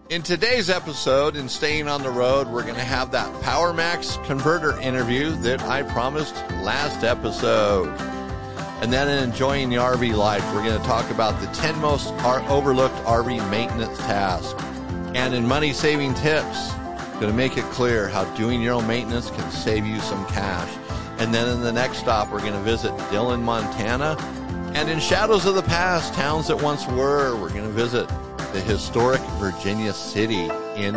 In today's episode, in Staying on the Road, we're going to have that PowerMax converter interview that I promised last episode. And then in Enjoying the RV Life, we're going to talk about the 10 most overlooked RV maintenance tasks. And in Money Saving Tips, going to make it clear how doing your own maintenance can save you some cash. And then in the next stop, we're going to visit Dillon, Montana. And in Shadows of the Past, Towns That Once Were, we're going to visit the historic Virginia City in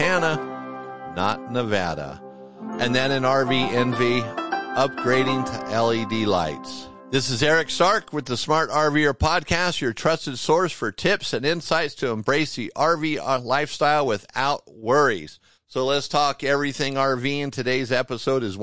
Montana, not Nevada. And then in RV Envy, upgrading to LED lights. This is Eric Stark with the Smart RVer Podcast, your trusted source for tips and insights to embrace the RV lifestyle without worries. So let's talk everything RV, and today's episode is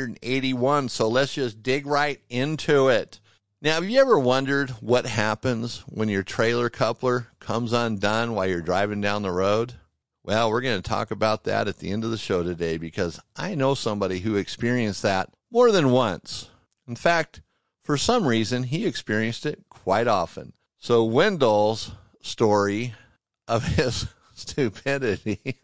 181, so let's just dig right into it. Now, have you ever wondered what happens when your trailer coupler comes undone while you're driving down the road? Well, we're going to talk about that at the end of the show today because I know somebody who experienced that more than once. In fact, for some reason, he experienced it quite often. So Wendell's story of his stupidity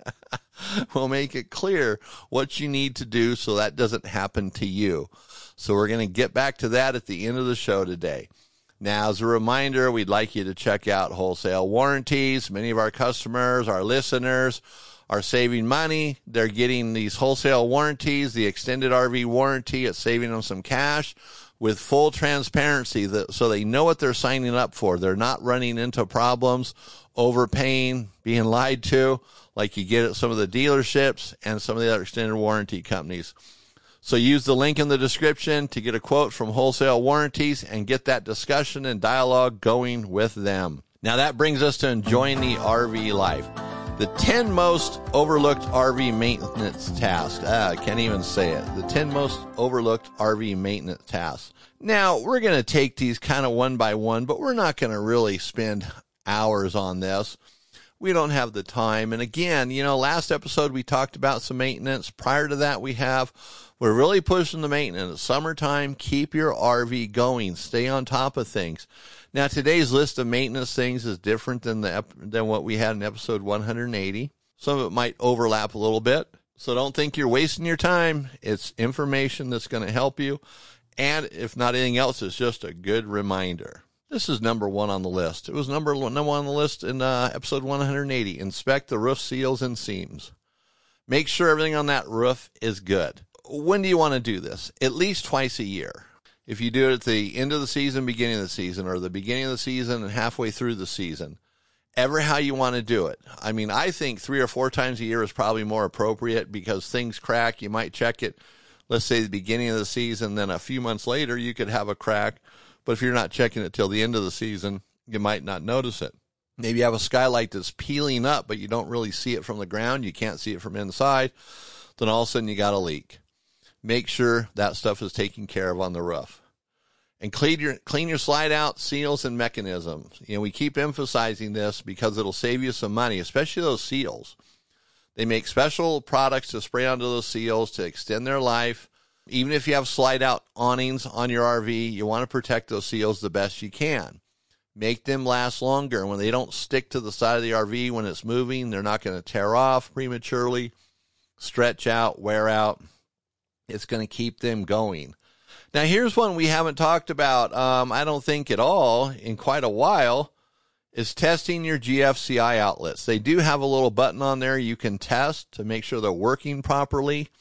will make it clear what you need to do so that doesn't happen to you. So we're going to get back to that at the end of the show today. Now, as a reminder, we'd like you to check out wholesale warranties. Many of our customers, our listeners, are saving money. They're getting these wholesale warranties, the extended RV warranty. It's saving them some cash with full transparency so they know what they're signing up for. They're not running into problems, overpaying, being lied to, like you get at some of the dealerships and some of the other extended warranty companies. So use the link in the description to get a quote from Wholesale Warranties and get that discussion and dialogue going with them. Now that brings us to Enjoying the RV Life. The 10 most overlooked RV maintenance tasks. I can't even say it. The 10 most overlooked RV maintenance tasks. Now, we're going to take these kind of one by one, but we're not going to really spend hours on this. We don't have the time. And again, last episode we talked about some maintenance. Prior to that, we're really pushing the maintenance. Summertime, keep your RV going. Stay on top of things. Now, today's list of maintenance things is different than what we had in episode 180. Some of it might overlap a little bit. So don't think you're wasting your time. It's information that's going to help you. And if not anything else, it's just a good reminder. This is number one on the list. It was number one on the list in episode 180. Inspect the roof seals and seams. Make sure everything on that roof is good. When do you want to do this? At least twice a year. If you do it at the end of the season, beginning of the season, or the beginning of the season and halfway through the season, ever how you want to do it. I mean, I think 3 or 4 times a year is probably more appropriate because things crack. You might check it, let's say, the beginning of the season, then a few months later you could have a crack. But if you're not checking it till the end of the season, you might not notice it. Maybe you have a skylight that's peeling up, but you don't really see it from the ground. You can't see it from inside. Then all of a sudden you got a leak. Make sure that stuff is taken care of on the roof. And clean your slide out seals and mechanisms. We keep emphasizing this because it'll save you some money, especially those seals. They make special products to spray onto those seals to extend their life. Even if you have slide out awnings on your RV, you want to protect those seals the best you can. Make them last longer. When they don't stick to the side of the RV when it's moving, they're not going to tear off prematurely, stretch out, wear out. It's going to keep them going. Now, here's one we haven't talked about, I don't think at all in quite a while, is testing your GFCI outlets. They do have a little button on there you can test to make sure they're working properly.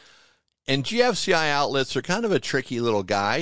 And GFCI outlets are kind of a tricky little guy.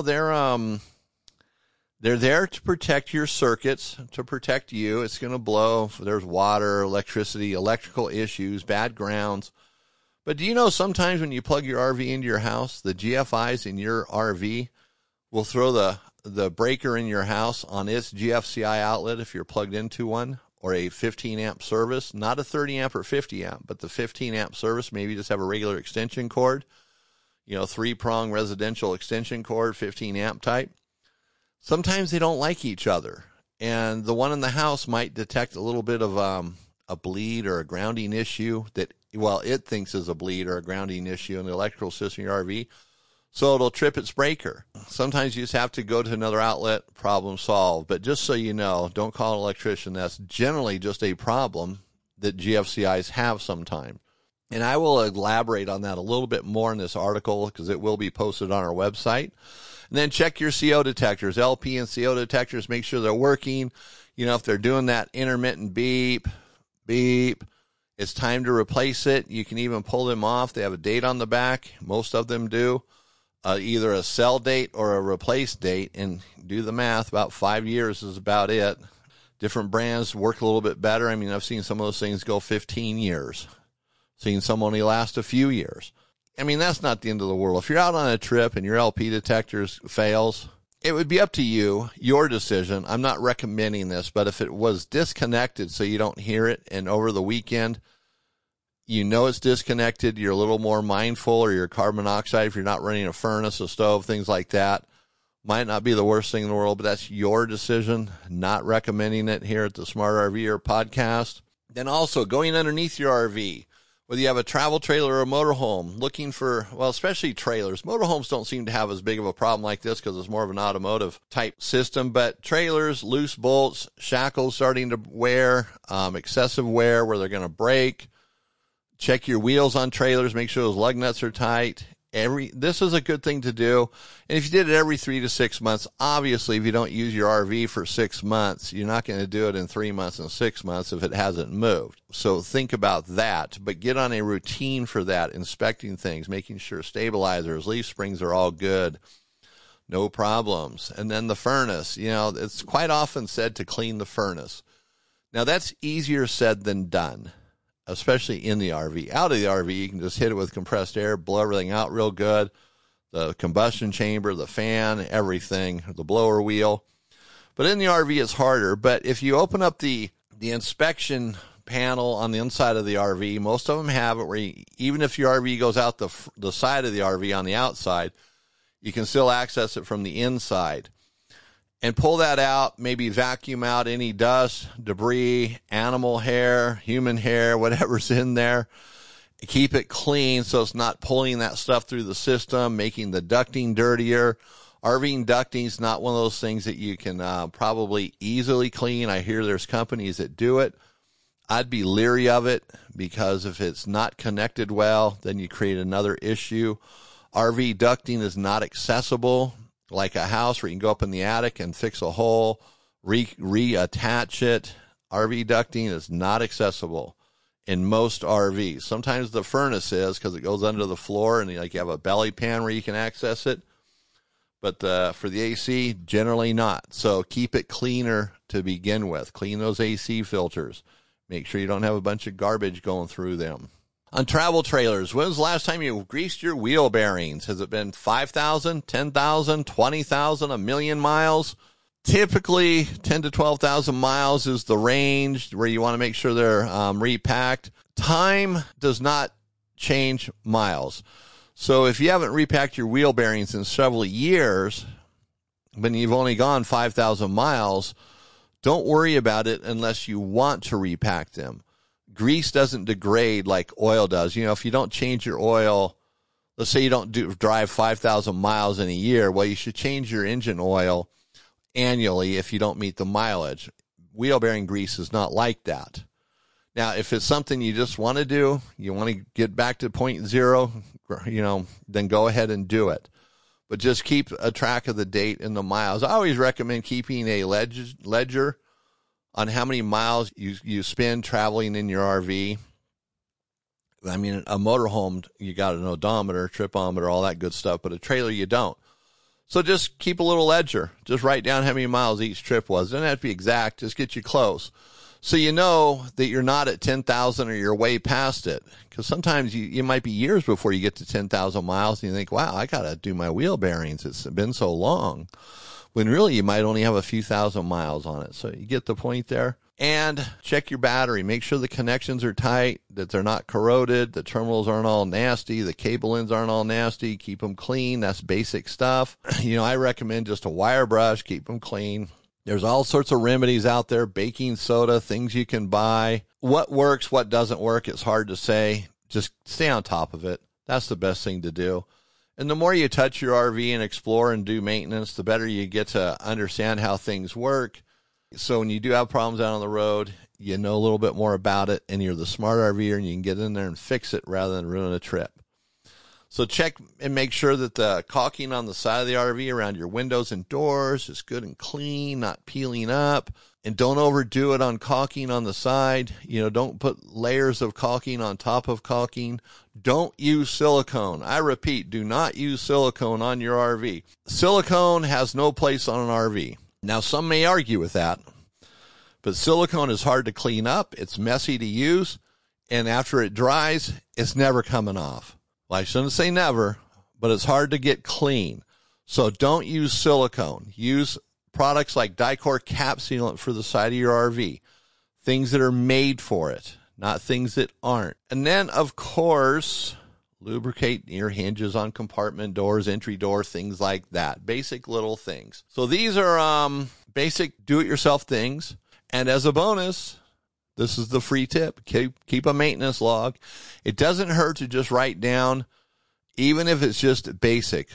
They're there to protect your circuits, to protect you. It's going to blow if there's water, electricity, electrical issues, bad grounds. But do you know sometimes when you plug your RV into your house, the GFIs in your RV will throw the breaker in your house on its GFCI outlet if you're plugged into one, or a 15-amp service, not a 30-amp or 50-amp, but the 15-amp service. Maybe just have a regular extension cord, 3-prong residential extension cord, 15-amp type. Sometimes they don't like each other, and the one in the house might detect a little bit of a bleed or a grounding issue that, it thinks is a bleed or a grounding issue in the electrical system of your RV, so it'll trip its breaker. Sometimes you just have to go to another outlet, problem solved. But just so you know, don't call an electrician. That's generally just a problem that GFCIs have sometimes. And I will elaborate on that a little bit more in this article because it will be posted on our website. And then check your CO detectors, LP and CO detectors, make sure they're working. You know, if they're doing that intermittent beep, beep, it's time to replace it. You can even pull them off. They have a date on the back. Most of them do. Either a sell date or a replace date, and do the math. About 5 years is about it. Different brands work a little bit better. I mean, I've seen some of those things go 15 years. Seen some only last a few years. I mean, that's not the end of the world. If you're out on a trip and your LP detectors fails, it would be up to you, your decision. I'm not recommending this, but if it was disconnected so you don't hear it, and over the weekend, you know it's disconnected, you're a little more mindful, or your carbon monoxide, if you're not running a furnace, a stove, things like that, might not be the worst thing in the world, but that's your decision. Not recommending it here at the Smart RVer podcast. Then also going underneath your RV, whether you have a travel trailer or a motorhome, looking for, well, especially trailers. Motorhomes don't seem to have as big of a problem like this because it's more of an automotive type system, but trailers, loose bolts, shackles starting to wear, excessive wear where they're going to break. Check your wheels on trailers. Make sure those lug nuts are tight. This is a good thing to do. And if you did it every 3 to 6 months, obviously, if you don't use your RV for 6 months, you're not going to do it in 3 months and 6 months if it hasn't moved. So think about that, but get on a routine for that, inspecting things, making sure stabilizers, leaf springs are all good. No problems. And then the furnace, you know, it's quite often said to clean the furnace. Now that's easier said than done, especially in the RV. Out of the RV, you can just hit it with compressed air, blow everything out real good. The combustion chamber, the fan, everything, the blower wheel. But in the RV, it's harder. But if you open up the inspection panel on the inside of the RV, most of them have it where even if your RV goes out the side of the RV on the outside, you can still access it from the inside. And pull that out, maybe vacuum out any dust, debris, animal hair, human hair, whatever's in there. Keep it clean so it's not pulling that stuff through the system, making the ducting dirtier. RV ducting is not one of those things that you can probably easily clean. I hear there's companies that do it. I'd be leery of it because if it's not connected well, then you create another issue. RV ducting is not accessible like a house where you can go up in the attic and fix a hole, reattach it. RV ducting is not accessible in most RVs. Sometimes the furnace is because it goes under the floor and you have a belly pan where you can access it. But for the AC, generally not. So keep it cleaner to begin with. Clean those AC filters. Make sure you don't have a bunch of garbage going through them. On travel trailers, when was the last time you greased your wheel bearings? Has it been 5,000, 10,000, 20,000, a million miles? Typically, 10 to 12,000 miles is the range where you want to make sure they're repacked. Time does not change miles. So if you haven't repacked your wheel bearings in several years, but you've only gone 5,000 miles, don't worry about it unless you want to repack them. Grease doesn't degrade like oil does. You know, if you don't change your oil, let's say you don't drive 5,000 miles in a year, well, you should change your engine oil annually if you don't meet the mileage. Wheel bearing grease is not like that. Now, if it's something you just want to do, you want to get back to 0.0, then go ahead and do it. But just keep a track of the date and the miles. I always recommend keeping a ledger on how many miles you spend traveling in your RV. I mean, a motorhome, you got an odometer, tripometer, all that good stuff, but a trailer, you don't. So just keep a little ledger. Just write down how many miles each trip was. Doesn't have to be exact. Just get you close. So you know that you're not at 10,000 or you're way past it. Because sometimes you might be years before you get to 10,000 miles and you think, wow, I got to do my wheel bearings. It's been so long. When really you might only have a few thousand miles on it. So you get the point there. And check your battery. Make sure the connections are tight, that they're not corroded, the terminals aren't all nasty, the cable ends aren't all nasty. Keep them clean. That's basic stuff. I recommend just a wire brush. Keep them clean. There's all sorts of remedies out there, baking soda, things you can buy. What works, what doesn't work, it's hard to say. Just stay on top of it. That's the best thing to do. And the more you touch your RV and explore and do maintenance, the better you get to understand how things work. So when you do have problems out on the road, you know a little bit more about it, and you're the smart RVer, and you can get in there and fix it rather than ruin a trip. So check and make sure that the caulking on the side of the RV around your windows and doors is good and clean, not peeling up. And don't overdo it on caulking on the side. Don't put layers of caulking on top of caulking. Don't use silicone. I repeat, do not use silicone on your RV. Silicone has no place on an RV. Now, some may argue with that, but silicone is hard to clean up. It's messy to use. And after it dries, it's never coming off. Well, I shouldn't say never, but it's hard to get clean. So don't use silicone. Use products like Dicor cap sealant for the side of your RV. Things that are made for it, not things that aren't. And then, of course, lubricate your hinges on compartment doors, entry door, things like that. Basic little things. So these are basic do-it-yourself things. And as a bonus, this is the free tip. Keep a maintenance log. It doesn't hurt to just write down, even if it's just basic,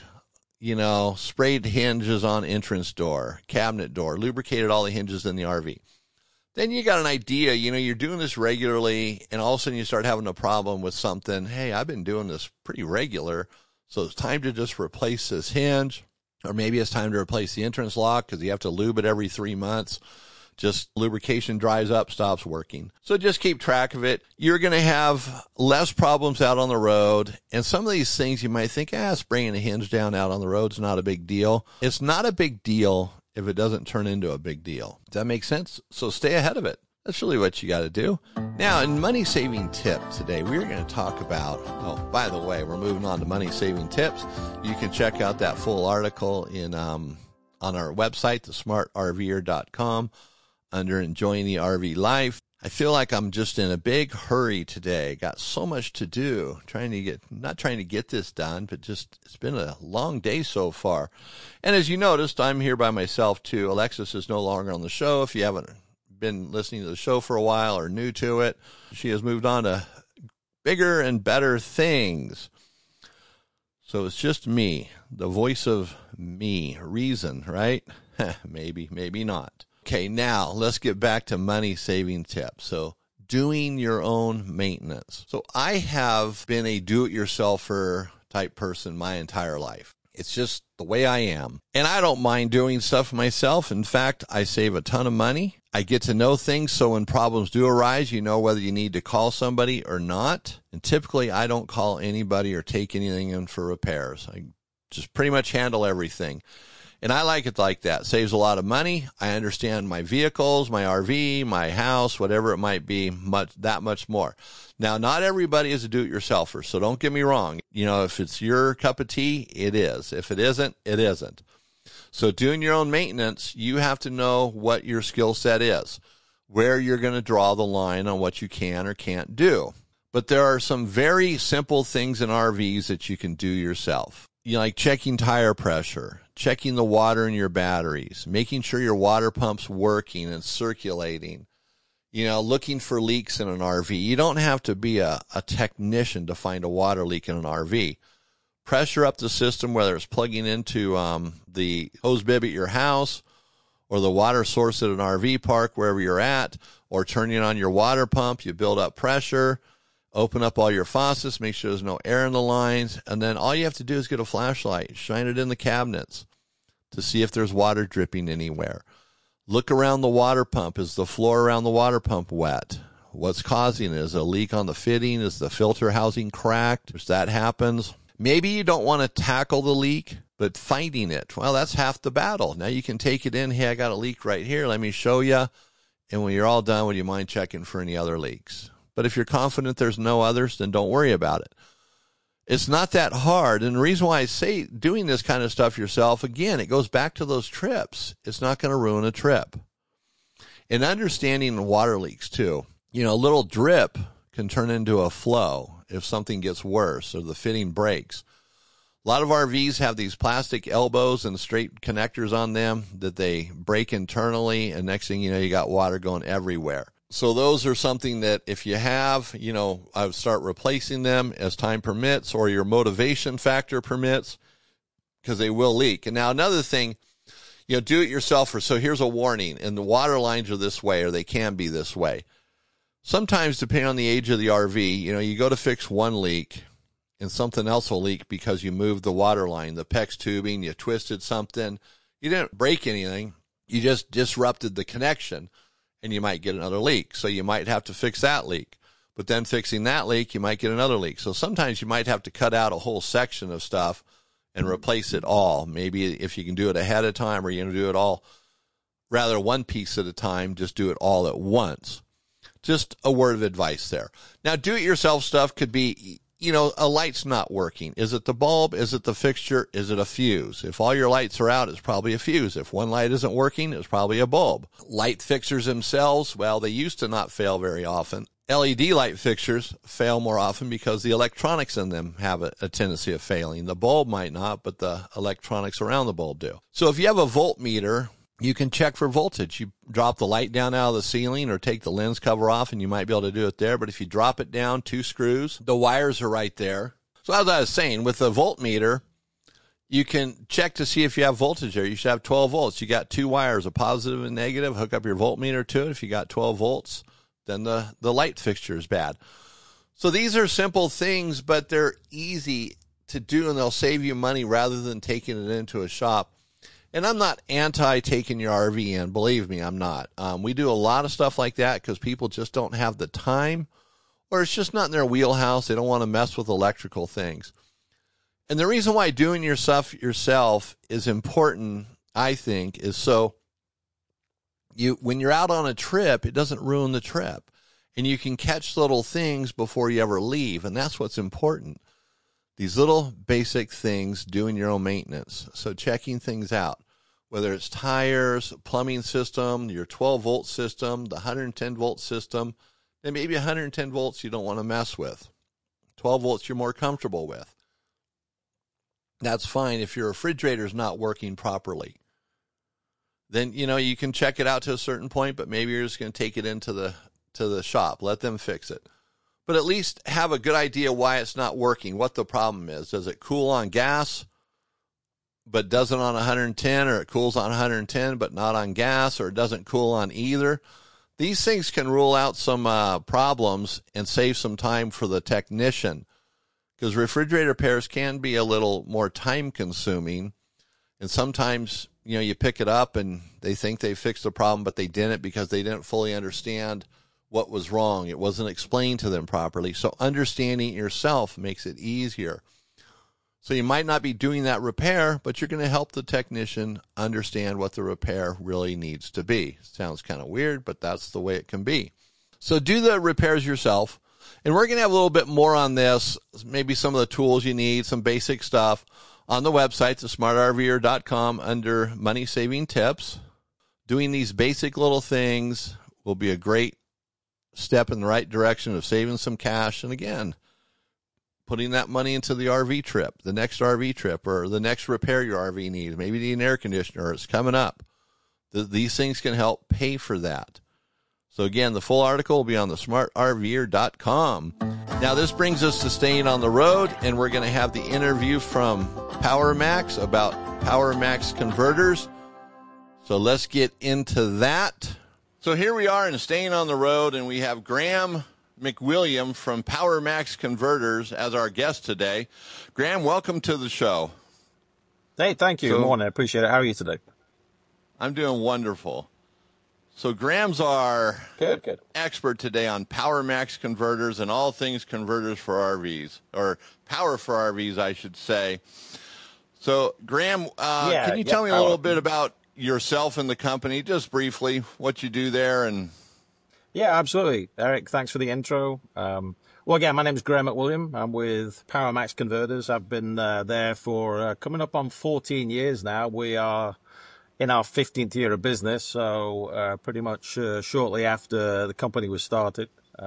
sprayed hinges on entrance door, cabinet door, lubricated all the hinges in the RV. Then you got an idea, you're doing this regularly, and all of a sudden you start having a problem with something. Hey, I've been doing this pretty regular, so it's time to just replace this hinge, or maybe it's time to replace the entrance lock because you have to lube it every 3 months. Just lubrication dries up, stops working. So just keep track of it. You're going to have less problems out on the road. And some of these things you might think, spraying a hinge down out on the road is not a big deal. It's not a big deal if it doesn't turn into a big deal. Does that make sense? So stay ahead of it. That's really what you got to do. Now, in money saving tip today, we're going to talk about, by the way, we're moving on to money saving tips. You can check out that full article on our website, thesmartrver.com. under Enjoying the RV Life. I feel like I'm just in a big hurry today. Got so much to do. Not trying to get this done, but just it's been a long day so far. And as you noticed, I'm here by myself too. Alexis is no longer on the show. If you haven't been listening to the show for a while or new to it, she has moved on to bigger and better things. So it's just me, the voice of me, reason, right? Maybe, maybe not. Okay, now let's get back to money saving tips. So doing your own maintenance. So I have been a do-it-yourselfer type person my entire life. It's just the way I am. And I don't mind doing stuff myself. In fact, I save a ton of money. I get to know things, so when problems do arise, you know whether you need to call somebody or not. And typically, I don't call anybody or take anything in for repairs. I just pretty much handle everything. And I like it like that. Saves a lot of money. I understand my vehicles, my RV, my house, whatever it might be, that much more. Now, not everybody is a do-it-yourselfer, so don't get me wrong. If it's your cup of tea, it is. If it isn't, it isn't. So doing your own maintenance, you have to know what your skill set is, where you're going to draw the line on what you can or can't do. But there are some very simple things in RVs that you can do yourself. Like checking tire pressure, checking the water in your batteries, making sure your water pump's working and circulating, looking for leaks in an RV. You don't have to be a technician to find a water leak in an RV. Pressure up the system, whether it's plugging into the hose bib at your house or the water source at an RV park, wherever you're at, or turning on your water pump. You build up pressure. Open up all your faucets, make sure there's no air in the lines, and then all you have to do is get a flashlight, shine it in the cabinets to see if there's water dripping anywhere. Look around the water pump. Is the floor around the water pump wet? What's causing it? Is a leak on the fitting? Is the filter housing cracked? If that happens, maybe you don't want to tackle the leak, but fighting it, well, that's half the battle. Now you can take it in. Hey, I got a leak right here. Let me show you. And when you're all done, would you mind checking for any other leaks? But if you're confident there's no others, then don't worry about it. It's not that hard. And the reason why I say doing this kind of stuff yourself, again, it goes back to those trips. It's not going to ruin a trip. And understanding water leaks, too. A little drip can turn into a flow if something gets worse or the fitting breaks. A lot of RVs have these plastic elbows and straight connectors on them that they break internally, and next thing you know, you got water going everywhere. So those are something that if you have, I would start replacing them as time permits or your motivation factor permits, because they will leak. And now another thing, do it yourself. So here's a warning, and the water lines are this way, or they can be this way. Sometimes, depending on the age of the RV, you go to fix one leak and something else will leak because you moved the water line, the PEX tubing, you twisted something. You didn't break anything. You just disrupted the connection, and you might get another leak. So you might have to fix that leak. But then fixing that leak, you might get another leak. So sometimes you might have to cut out a whole section of stuff and replace it all. Maybe if you can do it ahead of time, or you're going to do it all, rather one piece at a time, just do it all at once. Just a word of advice there. Now, do-it-yourself stuff could be, a light's not working. Is it the bulb? Is it the fixture? Is it a fuse? If all your lights are out, it's probably a fuse. If one light isn't working, it's probably a bulb. Light fixtures themselves, well, they used to not fail very often. LED light fixtures fail more often because the electronics in them have a tendency of failing. The bulb might not, but the electronics around the bulb do. So if you have a voltmeter, you can check for voltage. You drop the light down out of the ceiling or take the lens cover off, and you might be able to do it there. But if you drop it down 2 screws, the wires are right there. So as I was saying, with the voltmeter, you can check to see if you have voltage there. You should have 12 volts. You got 2 wires, a positive and negative. Hook up your voltmeter to it. If you got 12 volts, then the light fixture is bad. So these are simple things, but they're easy to do, and they'll save you money rather than taking it into a shop. And I'm not anti-taking your RV in. Believe me, I'm not. We do a lot of stuff like that because people just don't have the time, or it's just not in their wheelhouse. They don't want to mess with electrical things. And the reason why doing your stuff yourself is important, I think, is so when you're out on a trip, it doesn't ruin the trip. And you can catch little things before you ever leave, and that's what's important. These little basic things, doing your own maintenance. So checking things out, whether it's tires, plumbing system, your 12-volt system, the 110-volt system, then maybe 110 volts you don't want to mess with. 12 volts you're more comfortable with. That's fine if your refrigerator's not working properly. Then, you can check it out to a certain point, but maybe you're just going to take it into the shop. Let them fix it. But at least have a good idea why it's not working, what the problem is. Does it cool on gas, but doesn't on 110, or it cools on 110, but not on gas, or it doesn't cool on either? These things can rule out some problems and save some time for the technician, because refrigerator repairs can be a little more time-consuming, and sometimes, you pick it up and they think they fixed the problem, but they didn't because they didn't fully understand what was wrong. It wasn't explained to them properly. So understanding it yourself makes it easier. So you might not be doing that repair, but you're going to help the technician understand what the repair really needs to be. Sounds kind of weird, but that's the way it can be. So do the repairs yourself. And we're going to have a little bit more on this, maybe some of the tools you need, some basic stuff on the website, thesmartrver.com, under money saving tips. Doing these basic little things will be a great step in the right direction of saving some cash. And again, putting that money into the RV trip, the next RV trip, or the next repair your RV needs. Maybe you need an air conditioner, it's coming up. These things can help pay for that. So again, the full article will be on thesmartrver.com. Now this brings us to staying on the road, and we're going to have the interview from PowerMax about PowerMax converters. So let's get into that. So here we are in Staying on the Road, and we have Graham McWilliam from PowerMax Converters as our guest today. Graham, welcome to the show. Hey, thank you. Good morning. I appreciate it. How are you today? I'm doing wonderful. So Graham's our expert today on PowerMax converters and all things converters for RVs, or power for RVs, I should say. So Graham, can you tell me a little bit about yourself and the company, just briefly, what you do there? And yeah, absolutely. Eric, thanks for the intro. Well, again, my name is Graham McWilliam. I'm with PowerMax Converters. I've been there for coming up on 14 years now. We are in our 15th year of business, so pretty much shortly after the company was started.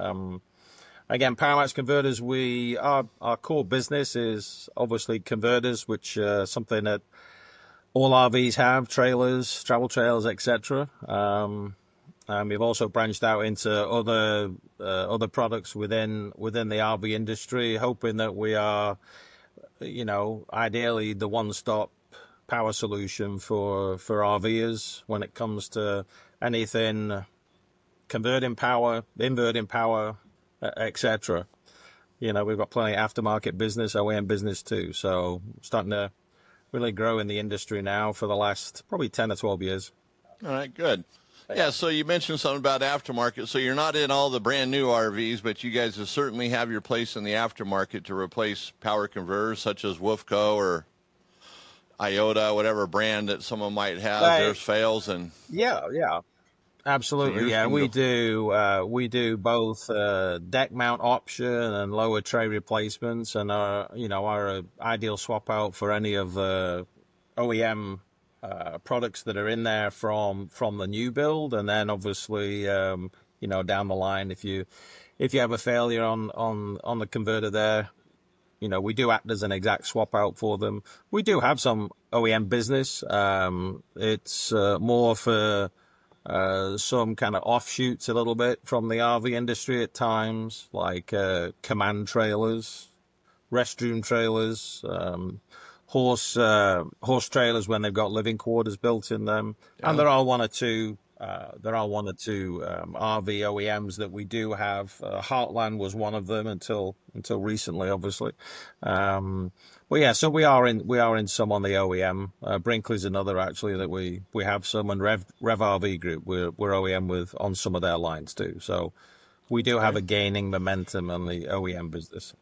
Again, PowerMax Converters, our core business is obviously converters, which something that all RVs have, trailers, travel trailers, etc. We've also branched out into other products within the RV industry, hoping that we are, ideally the one-stop power solution for RVers when it comes to anything converting power, inverting power, etc. We've got plenty of aftermarket business, OEM business too. So starting to really grow in the industry now for the last probably 10 or 12 years. All right, good. Yeah, so you mentioned something about aftermarket. So you're not in all the brand new RVs, but you guys certainly have your place in the aftermarket to replace power converters such as Wolfco or Iota, whatever brand that someone might have. Theirs fails, and yeah. Absolutely, yeah. We do both deck mount option and lower tray replacements, and our ideal swap out for any of the OEM products that are in there from the new build, and then obviously down the line if you have a failure on the converter there, we do act as an exact swap out for them. We do have some OEM business. It's more for some kind of offshoots a little bit from the RV industry at times, like command trailers, restroom trailers, horse trailers when they've got living quarters built in them. Yeah. And there are one or two RV OEMs that we do have. Heartland was one of them until recently, obviously. Well, yeah, so we are in some on the OEM. Brinkley's another actually that we have some, and Rev RV Group we're OEM with on some of their lines too. So we do have a gaining momentum on the OEM business.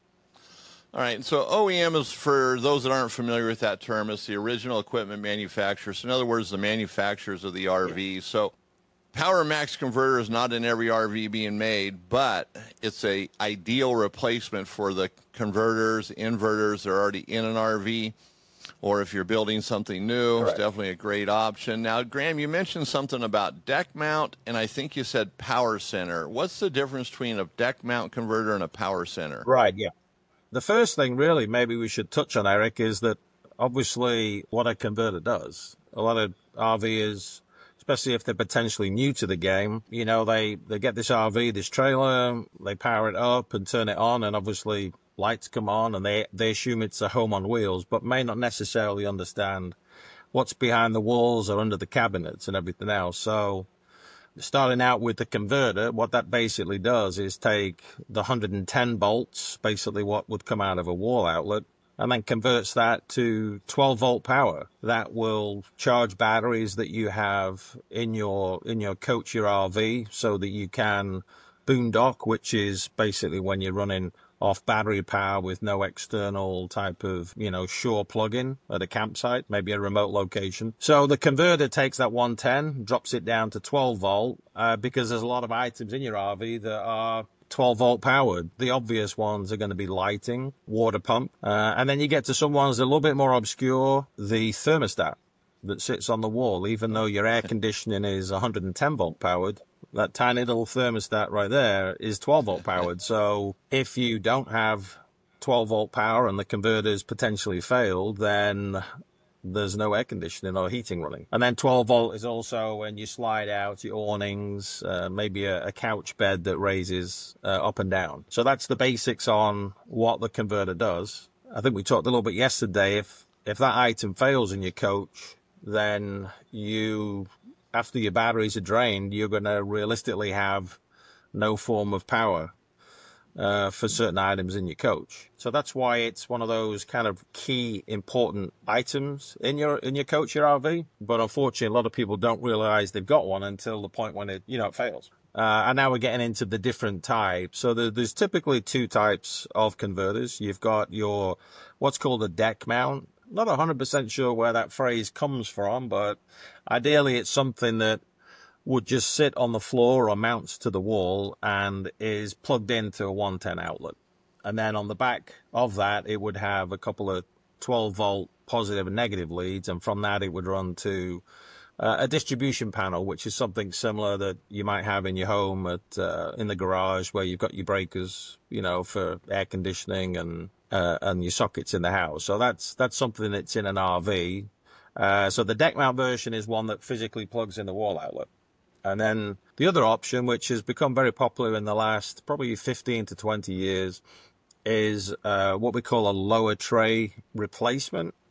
All right, so OEM is, for those that aren't familiar with that term, is the original equipment manufacturer. So in other words, the manufacturers of the RV. Yeah. So Power Max converter is not in every RV being made, but it's a ideal replacement for the converters, inverters that are already in an RV, or if you're building something new. Correct. It's definitely a great option. Now, Graham, you mentioned something about deck mount, and I think you said power center. What's the difference between a deck mount converter and a power center? Right, yeah. The first thing really maybe we should touch on, Eric, is that obviously what a converter does. A lot of RVers, especially if they're potentially new to the game, they get this RV, this trailer, they power it up and turn it on, and obviously lights come on, and they assume it's a home on wheels, but may not necessarily understand what's behind the walls or under the cabinets and everything else. So starting out with the converter, what that basically does is take the 110 volts, basically what would come out of a wall outlet, and then converts that to 12 volt power. That will charge batteries that you have in your coach, your RV, so that you can boondock, which is basically when you're running off battery power with no external type of, shore plug-in at a campsite, maybe a remote location. So the converter takes that 110, drops it down to 12 volt, because there's a lot of items in your RV that are 12 volt powered. The obvious ones are going to be lighting, water pump, and then you get to some ones that are a little bit more obscure, the thermostat that sits on the wall. Even though your air conditioning is 110 volt powered, that tiny little thermostat right there is 12 volt powered. So if you don't have 12 volt power and the converter's potentially failed, then there's no air conditioning or heating running. And then 12 volt is also when you slide out your awnings, maybe a couch bed that raises up and down. So that's the basics on what the converter does. I think we talked a little bit yesterday. If that item fails in your coach, then after your batteries are drained, you're going to realistically have no form of power for certain items in your coach. So that's why it's one of those kind of key important items in your coach, your RV. But unfortunately, a lot of people don't realize they've got one until the point when it fails. And now we're getting into the different types. So there's typically two types of converters. You've got your what's called a deck mount. Not 100% sure where that phrase comes from, but ideally it's something that would just sit on the floor or mounts to the wall and is plugged into a 110 outlet. And then on the back of that, it would have a couple of 12 volt positive and negative leads. And from that, it would run to a distribution panel, which is something similar that you might have in your home in the garage, where you've got your breakers, for air conditioning and your sockets in the house. So that's something that's in an RV. So the deck mount version is one that physically plugs in the wall outlet. And then the other option, which has become very popular in the last probably 15 to 20 years, is what we call a lower tray replacement.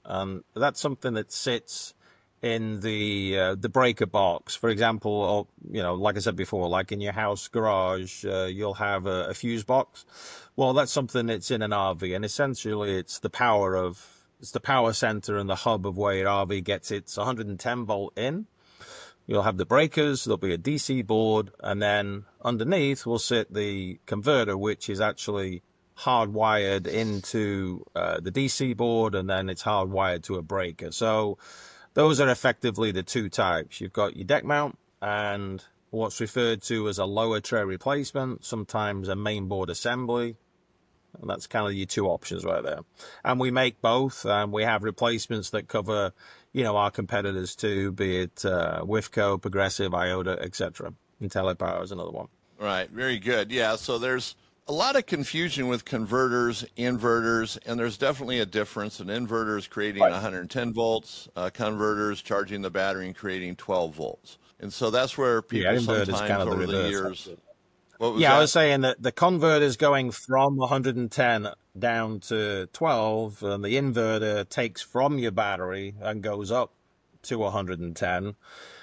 And that's something that sits in the breaker box, for example, or, like I said before, like in your house garage, you'll have a fuse box. Well, that's something that's in an RV, and essentially it's the power center and the hub of where your RV gets its 110 volt in. You'll have the breakers, there'll be a DC board, and then underneath will sit the converter, which is actually hardwired into the DC board, and then it's hardwired to a breaker. So those are effectively the two types. You've got your deck mount and what's referred to as a lower tray replacement, sometimes a main board assembly. And that's kind of your two options right there. And we make both. We have replacements that cover, our competitors too, be it Wifco, Progressive, Iota, etc. IntelliPower is another one. Right. Very good. Yeah. So there's a lot of confusion with converters, inverters, and there's definitely a difference. An inverter is creating 110 volts, converters charging the battery and creating 12 volts. And so that's where people sometimes kind of over the years... What was that? I was saying that the converter is going from 110 down to 12, and the inverter takes from your battery and goes up to 110.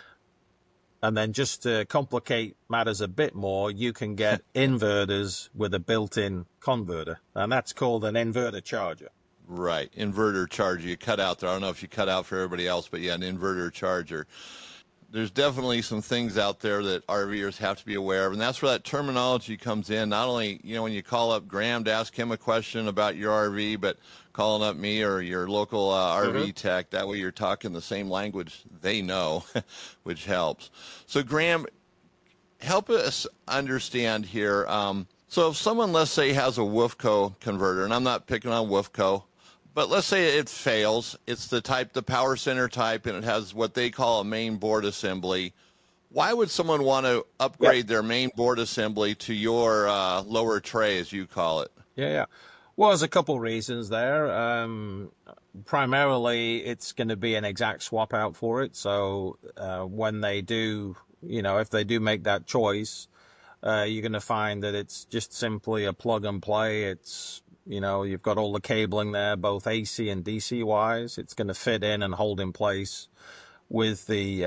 And then just to complicate matters a bit more, you can get inverters with a built-in converter, and that's called an inverter charger. Right, inverter charger. You cut out there. I don't know if you cut out for everybody else, but yeah, an inverter charger. There's definitely some things out there that RVers have to be aware of, and that's where that terminology comes in. Not only, when you call up Graham to ask him a question about your RV, but calling up me or your local RV tech. That way you're talking the same language they know, which helps. So, Graham, help us understand here. So if someone, let's say, has a Wifco converter, and I'm not picking on Wifco, but let's say it fails. It's the power center type, and it has what they call a main board assembly. Why would someone want to upgrade their main board assembly to your lower tray, as you call it? Yeah. Well, there's a couple reasons there. Primarily, it's going to be an exact swap out for it. So when they do, if they do make that choice, you're going to find that it's just simply a plug and play. It's you've got all the cabling there, both AC and DC wise. It's going to fit in and hold in place with the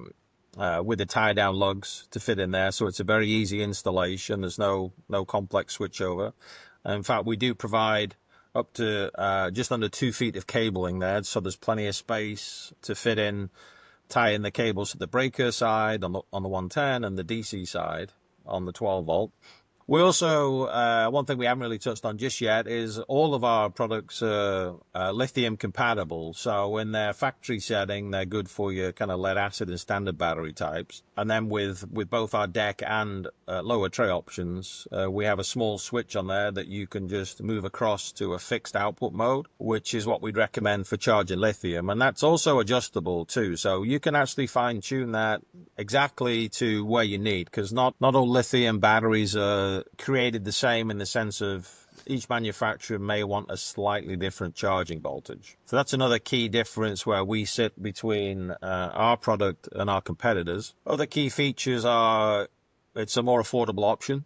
tie down lugs to fit in there. So it's a very easy installation. There's no complex switchover. In fact, we do provide up to just under 2 feet of cabling there. So there's plenty of space to fit in, tie in the cables to the breaker side on the 110 and the DC side on the 12 volt. We also, one thing we haven't really touched on just yet is all of our products are lithium compatible. So in their factory setting, they're good for your kind of lead acid and standard battery types. And then with both our deck and lower tray options, we have a small switch on there that you can just move across to a fixed output mode, which is what we'd recommend for charging lithium. And that's also adjustable too. So you can actually fine tune that exactly to where you need, because not all lithium batteries are created the same in the sense of each manufacturer may want a slightly different charging voltage. So that's another key difference where we sit between our product and our competitors. Other key features are it's a more affordable option.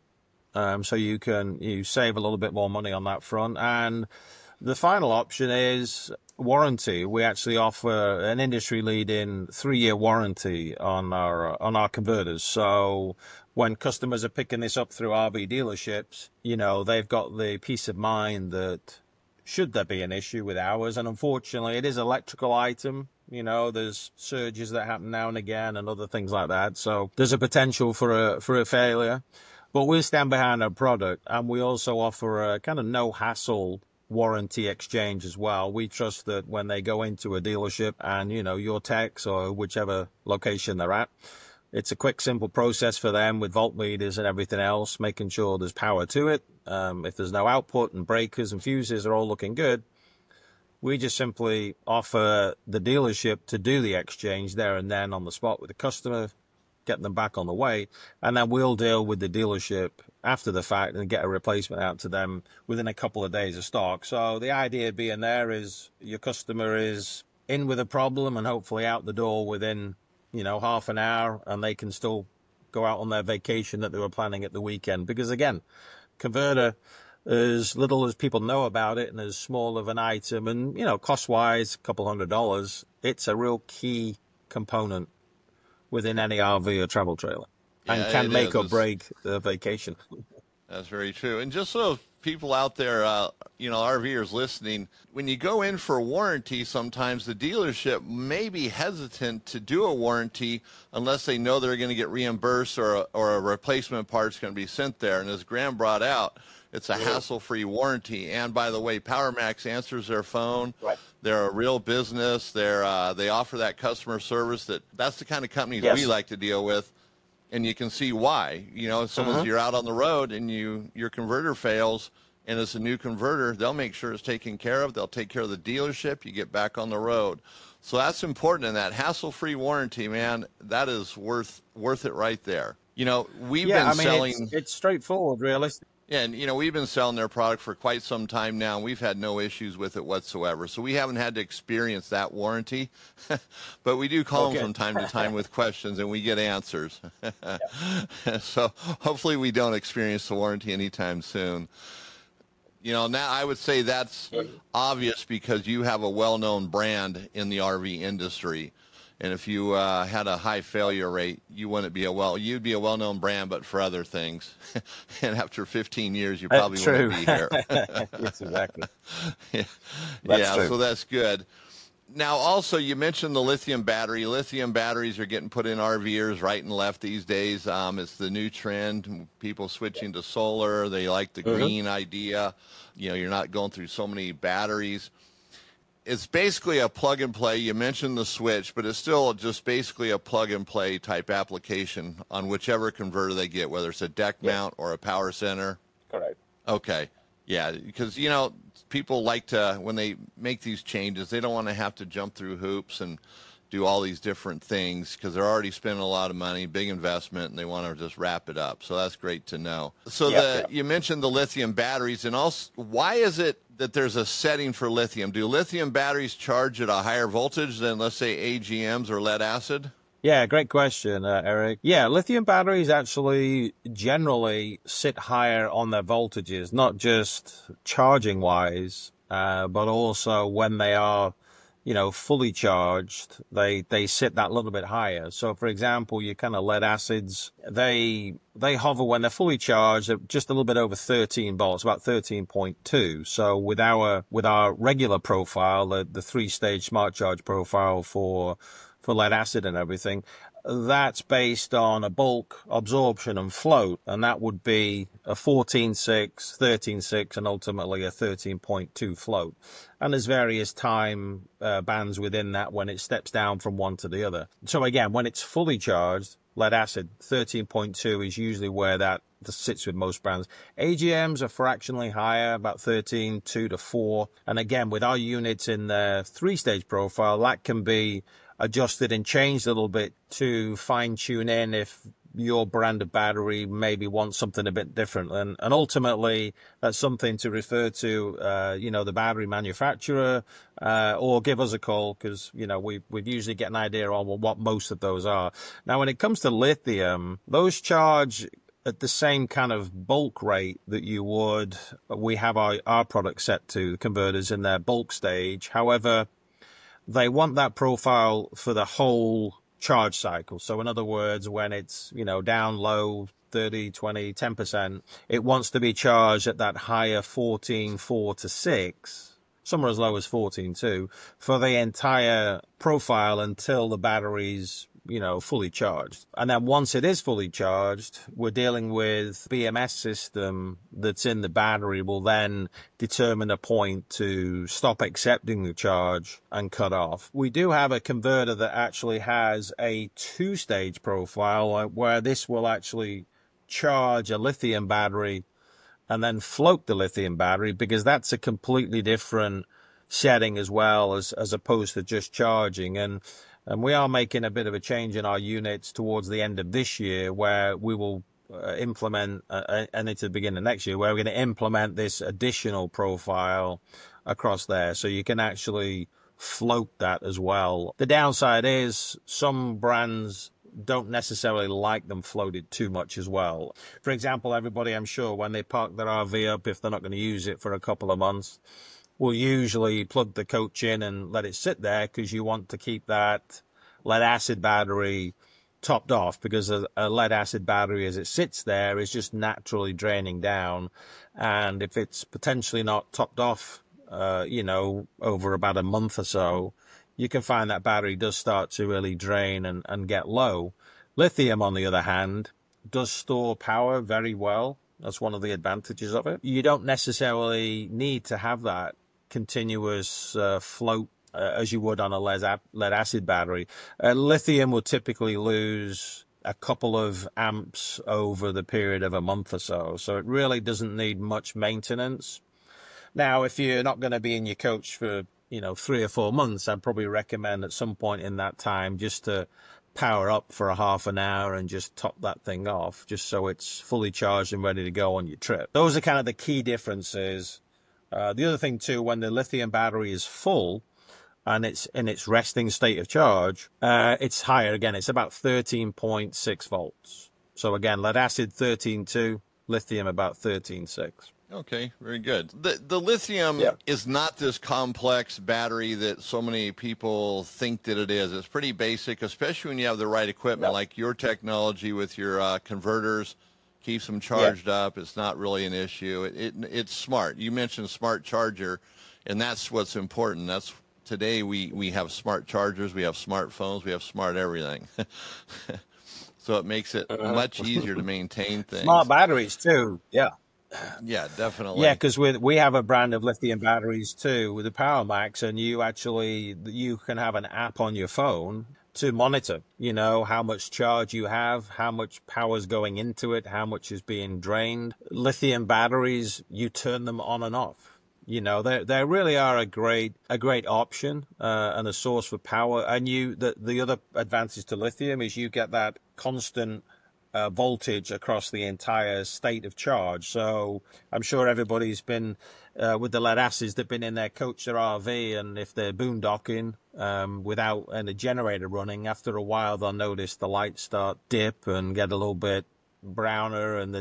So you save a little bit more money on that front. And the final option is warranty. We actually offer an industry-leading 3-year warranty on our converters. So when customers are picking this up through RV dealerships, they've got the peace of mind that should there be an issue with ours, and unfortunately it is an electrical item, there's surges that happen now and again and other things like that. So there's a potential for a failure, but we'll stand behind our product, and we also offer a kind of no hassle warranty exchange as well. We trust that when they go into a dealership and, your techs or whichever location they're at, it's a quick, simple process for them with voltmeters and everything else, making sure there's power to it. If there's no output and breakers and fuses are all looking good, we just simply offer the dealership to do the exchange there and then on the spot with the customer, get them back on the way, and then we'll deal with the dealership after the fact and get a replacement out to them within a couple of days of stock. So the idea being there is your customer is in with a problem and hopefully out the door within half an hour, and they can still go out on their vacation that they were planning at the weekend. Because again, converter, as little as people know about it and as small of an item. And, cost-wise, a couple $100, it's a real key component within any RV or travel trailer and Yeah, can it make is. or break the vacation. That's very true. And just so people out there, RVers listening, when you go in for a warranty, sometimes the dealership may be hesitant to do a warranty unless they know they're going to get reimbursed or a replacement part's going to be sent there. And as Graham brought out, it's a hassle-free warranty. And by the way, PowerMax answers their phone. Right. They're a real business. They offer that customer service. That's the kind of companies Yes. we like to deal with. And you can see why. You're out on the road and your converter fails and it's a new converter, they'll make sure it's taken care of. They'll take care of the dealership. You get back on the road. So that's important. And that hassle-free warranty, man, that is worth it right there. We've been selling. It's straightforward, realistic. Yeah, and we've been selling their product for quite some time now, and we've had no issues with it whatsoever. So we haven't had to experience that warranty, but we do call them from time to time with questions, and we get answers. So hopefully we don't experience the warranty anytime soon. Now I would say that's obvious because you have a well-known brand in the RV industry. And if you had a high failure rate, you'd be a well-known brand, but for other things. And after 15 years, you probably wouldn't be here. Yes, exactly. Yeah, so that's good. Now, also, you mentioned the lithium battery. Lithium batteries are getting put in RVers right and left these days. It's the new trend. People switching to solar. They like the green idea. You're not going through so many batteries. It's basically a plug and play. You mentioned the switch, but it's still just basically a plug and play type application on whichever converter they get, whether it's a deck mount or a power center. Correct. Okay. Yeah, because, people like to, when they make these changes, they don't want to have to jump through hoops and do all these different things because they're already spending a lot of money, big investment, and they want to just wrap it up. So that's great to know. So you mentioned the lithium batteries, and also, why is it that there's a setting for lithium? Do lithium batteries charge at a higher voltage than, let's say, AGMs or lead acid? Yeah, great question, Eric. Yeah, lithium batteries actually generally sit higher on their voltages, not just charging wise, but also when they are fully charged, they sit that little bit higher. So, for example, your kind of lead acids, they hover when they're fully charged at just a little bit over 13 volts, about 13.2. So, with our regular profile, the 3-stage smart charge profile for lead acid and everything, that's based on a bulk, absorption, and float, and that would be a 14.6, 13.6, and ultimately a 13.2 float. And there's various time bands within that when it steps down from one to the other. So again, when it's fully charged, lead acid, 13.2 is usually where that sits with most brands. AGMs are fractionally higher, about 13.2 to 4. And again, with our units in the 3-stage profile, that can be adjusted and changed a little bit to fine tune in if your brand of battery maybe wants something a bit different. And ultimately, that's something to refer to, the battery manufacturer, or give us a call because, we'd usually get an idea on what most of those are. Now, when it comes to lithium, those charge at the same kind of bulk rate that we have our product set to converters in their bulk stage. However, they want that profile for the whole charge cycle. So in other words, when it's, down low, 30, 20, 10%, it wants to be charged at that higher 14.4 to 6, some are as low as 14.2, for the entire profile until the battery's fully charged. And then once it is fully charged, we're dealing with BMS system that's in the battery will then determine a point to stop accepting the charge and cut off. We do have a converter that actually has a 2-stage profile where this will actually charge a lithium battery and then float the lithium battery, because that's a completely different setting as well as opposed to just charging. And we are making a bit of a change in our units towards the end of this year where we will implement, and into the beginning of next year, where we're going to implement this additional profile across there. So you can actually float that as well. The downside is some brands don't necessarily like them floated too much as well. For example, everybody, I'm sure, when they park their RV up, if they're not going to use it for a couple of months, will usually plug the coach in and let it sit there, because you want to keep that lead acid battery topped off, because a lead acid battery, as it sits there, is just naturally draining down. And if it's potentially not topped off, over about a month or so, you can find that battery does start to really drain and get low. Lithium, on the other hand, does store power very well. That's one of the advantages of it. You don't necessarily need to have that continuous float as you would on a lead acid battery. Lithium will typically lose a couple of amps over the period of a month or so. So it really doesn't need much maintenance. Now, if you're not going to be in your coach for, 3 or 4 months, I'd probably recommend at some point in that time just to power up for a half an hour and just top that thing off, just so it's fully charged and ready to go on your trip. Those are kind of the key differences. The other thing too, when the lithium battery is full and it's in its resting state of charge, it's higher again. It's about 13.6 volts. So again, lead acid 13.2, lithium about 13.6. Okay, very good. The lithium is not this complex battery that so many people think that it is. It's pretty basic, especially when you have the right equipment, like your technology with your converters. Keeps them charged up. It's not really an issue. It's smart. You mentioned smart charger, and that's what's important. That's today we have smart chargers, we have smartphones, we have smart everything. So it makes it much easier to maintain things. Smart batteries too. Yeah. Yeah, definitely. Yeah, because we have a brand of lithium batteries too with the PowerMax, and you can have an app on your phone to monitor, how much charge you have, how much power is going into it, how much is being drained. Lithium batteries, you turn them on and off. They really are a great option and a source for power. And the other advantage to lithium is you get that constant voltage across the entire state of charge. So I'm sure everybody's been with the lead acids, they've been in their coach, their RV, and if they're boondocking without any generator running, after a while they'll notice the lights start dip and get a little bit browner, and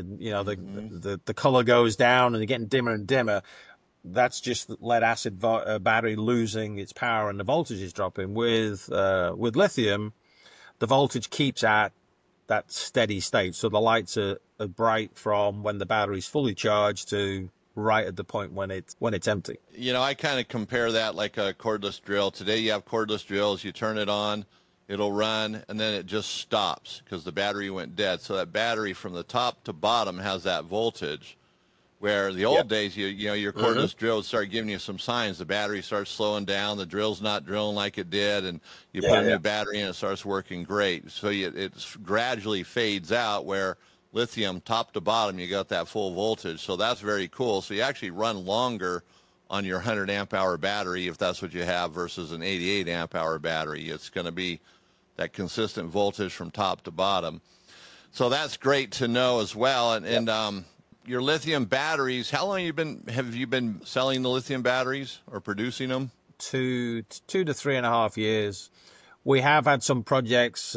the color goes down and they're getting dimmer and dimmer. That's just the lead acid battery losing its power and the voltage is dropping. With lithium, the voltage keeps at that steady state. So the lights are bright from when the battery's fully charged to right at the point when it's empty. I kind of compare that like a cordless drill. Today you have cordless drills, you turn it on, it'll run, and then it just stops because the battery went dead. So that battery from the top to bottom has that voltage. Where the old days, your cordless drill would start giving you some signs. The battery starts slowing down, the drill's not drilling like it did, and you put a new battery in, it starts working great. So it gradually fades out, where lithium, top to bottom, you got that full voltage. So that's very cool. So you actually run longer on your 100 amp hour battery, if that's what you have, versus an 88 amp hour battery. It's going to be that consistent voltage from top to bottom. So that's great to know as well. And your lithium batteries, how long have you been selling the lithium batteries or producing them? 2 to 3.5 years. We have had some projects,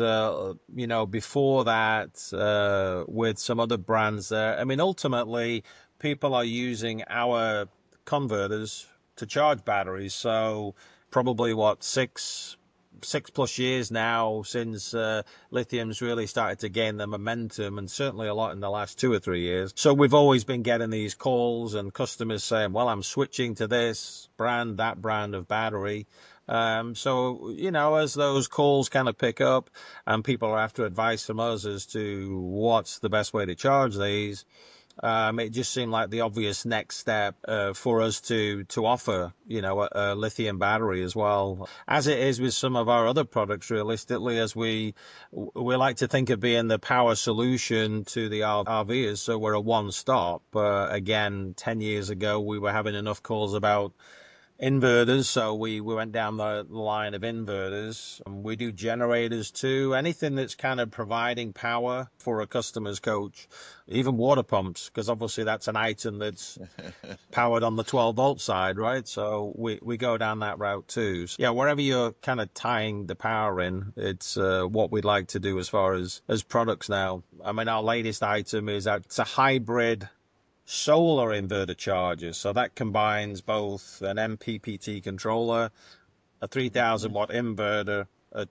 before that with some other brands there. I mean, ultimately, people are using our converters to charge batteries. So probably, 6+ years now since lithium's really started to gain the momentum, and certainly a lot in the last 2 or 3 years. So we've always been getting these calls and customers saying, well, I'm switching to this brand, that brand of battery. So, as those calls kind of pick up and people are after advice from us as to what's the best way to charge these, it just seemed like the obvious next step for us to offer, a lithium battery as well. As it is with some of our other products, realistically, as we like to think of being the power solution to the RVers, so we're a one-stop. Again, 10 years ago, we were having enough calls about inverters. So we went down the line of inverters. And we do generators too. Anything that's kind of providing power for a customer's coach, even water pumps, because obviously that's an item that's powered on the 12-volt side, right? So we go down that route too. So, yeah, wherever you're kind of tying the power in, it's what we'd like to do as far as products now. I mean, our latest item is that it's a hybrid solar inverter charger. So that combines both an MPPT controller, a 3000 watt inverter,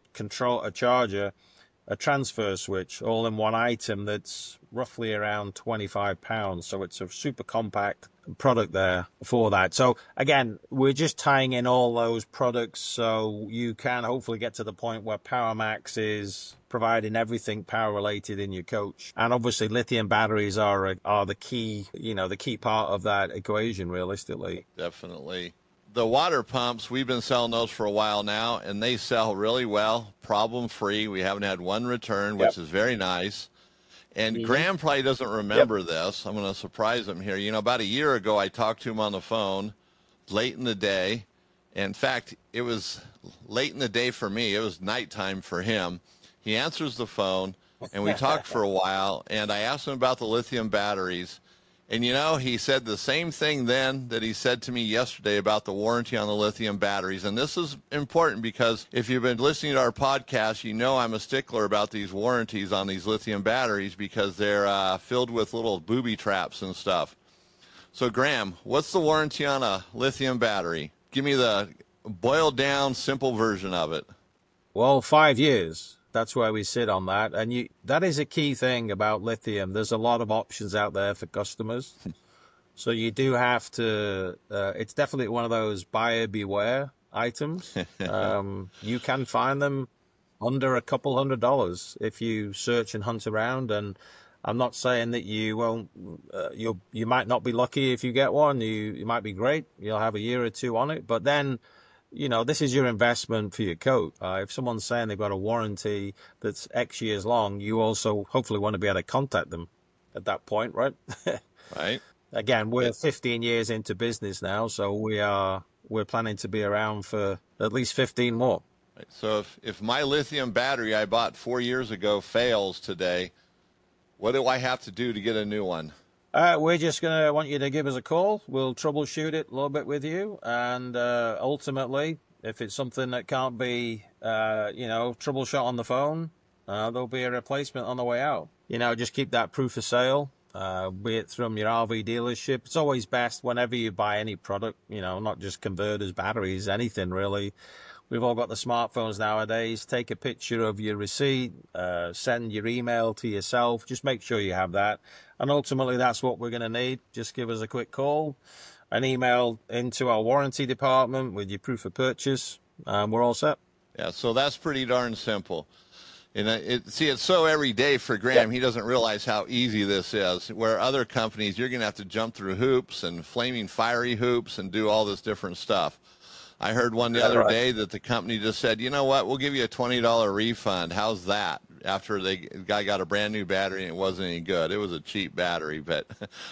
a charger, a transfer switch, all in one item that's roughly around 25 pounds. So it's a super compact product there for that. So again, we're just tying in all those products so you can hopefully get to the point where PowerMax is providing everything power related in your coach. And obviously lithium batteries are the key, the key part of that equation realistically. Definitely. The water pumps, we've been selling those for a while now, and they sell really well, problem-free. We haven't had one return, which is very nice. And Graham probably doesn't remember this. I'm going to surprise him here. About a year ago, I talked to him on the phone late in the day. In fact, it was late in the day for me. It was nighttime for him. He answers the phone, and we talked for a while, and I asked him about the lithium batteries. And, he said the same thing then that he said to me yesterday about the warranty on the lithium batteries. And this is important because if you've been listening to our podcast, I'm a stickler about these warranties on these lithium batteries because they're filled with little booby traps and stuff. So, Graham, what's the warranty on a lithium battery? Give me the boiled down, simple version of it. Well, 5 years. That's where we sit on that. And that is a key thing about lithium. There's a lot of options out there for customers. So you do have to, it's definitely one of those buyer beware items. You can find them under a couple $100 if you search and hunt around. And I'm not saying that you won't, you might not be lucky if you get one. You might be great. You'll have a year or two on it. But then, this is your investment for your coat. If someone's saying they've got a warranty that's X years long, you also hopefully want to be able to contact them at that point, right? Right. Again, we're 15 years into business now, so we're planning to be around for at least 15 more. Right. So if my lithium battery I bought 4 years ago fails today, what do I have to do to get a new one? We're just going to want you to give us a call. We'll troubleshoot it a little bit with you. And ultimately, if it's something that can't be, troubleshot on the phone, there'll be a replacement on the way out. Just keep that proof of sale, be it from your RV dealership. It's always best whenever you buy any product, not just converters, batteries, anything really. We've all got the smartphones nowadays. Take a picture of your receipt, send your email to yourself. Just make sure you have that. And ultimately, that's what we're going to need. Just give us a quick call, an email into our warranty department with your proof of purchase, and we're all set. Yeah, so that's pretty darn simple. And it's so every day for Graham, He doesn't realize how easy this is. Where other companies, you're going to have to jump through hoops and flaming fiery hoops and do all this different stuff. I heard one the other day that the company just said, you know what, we'll give you a $20 refund. How's that? After the guy got a brand new battery and it wasn't any good. It was a cheap battery, but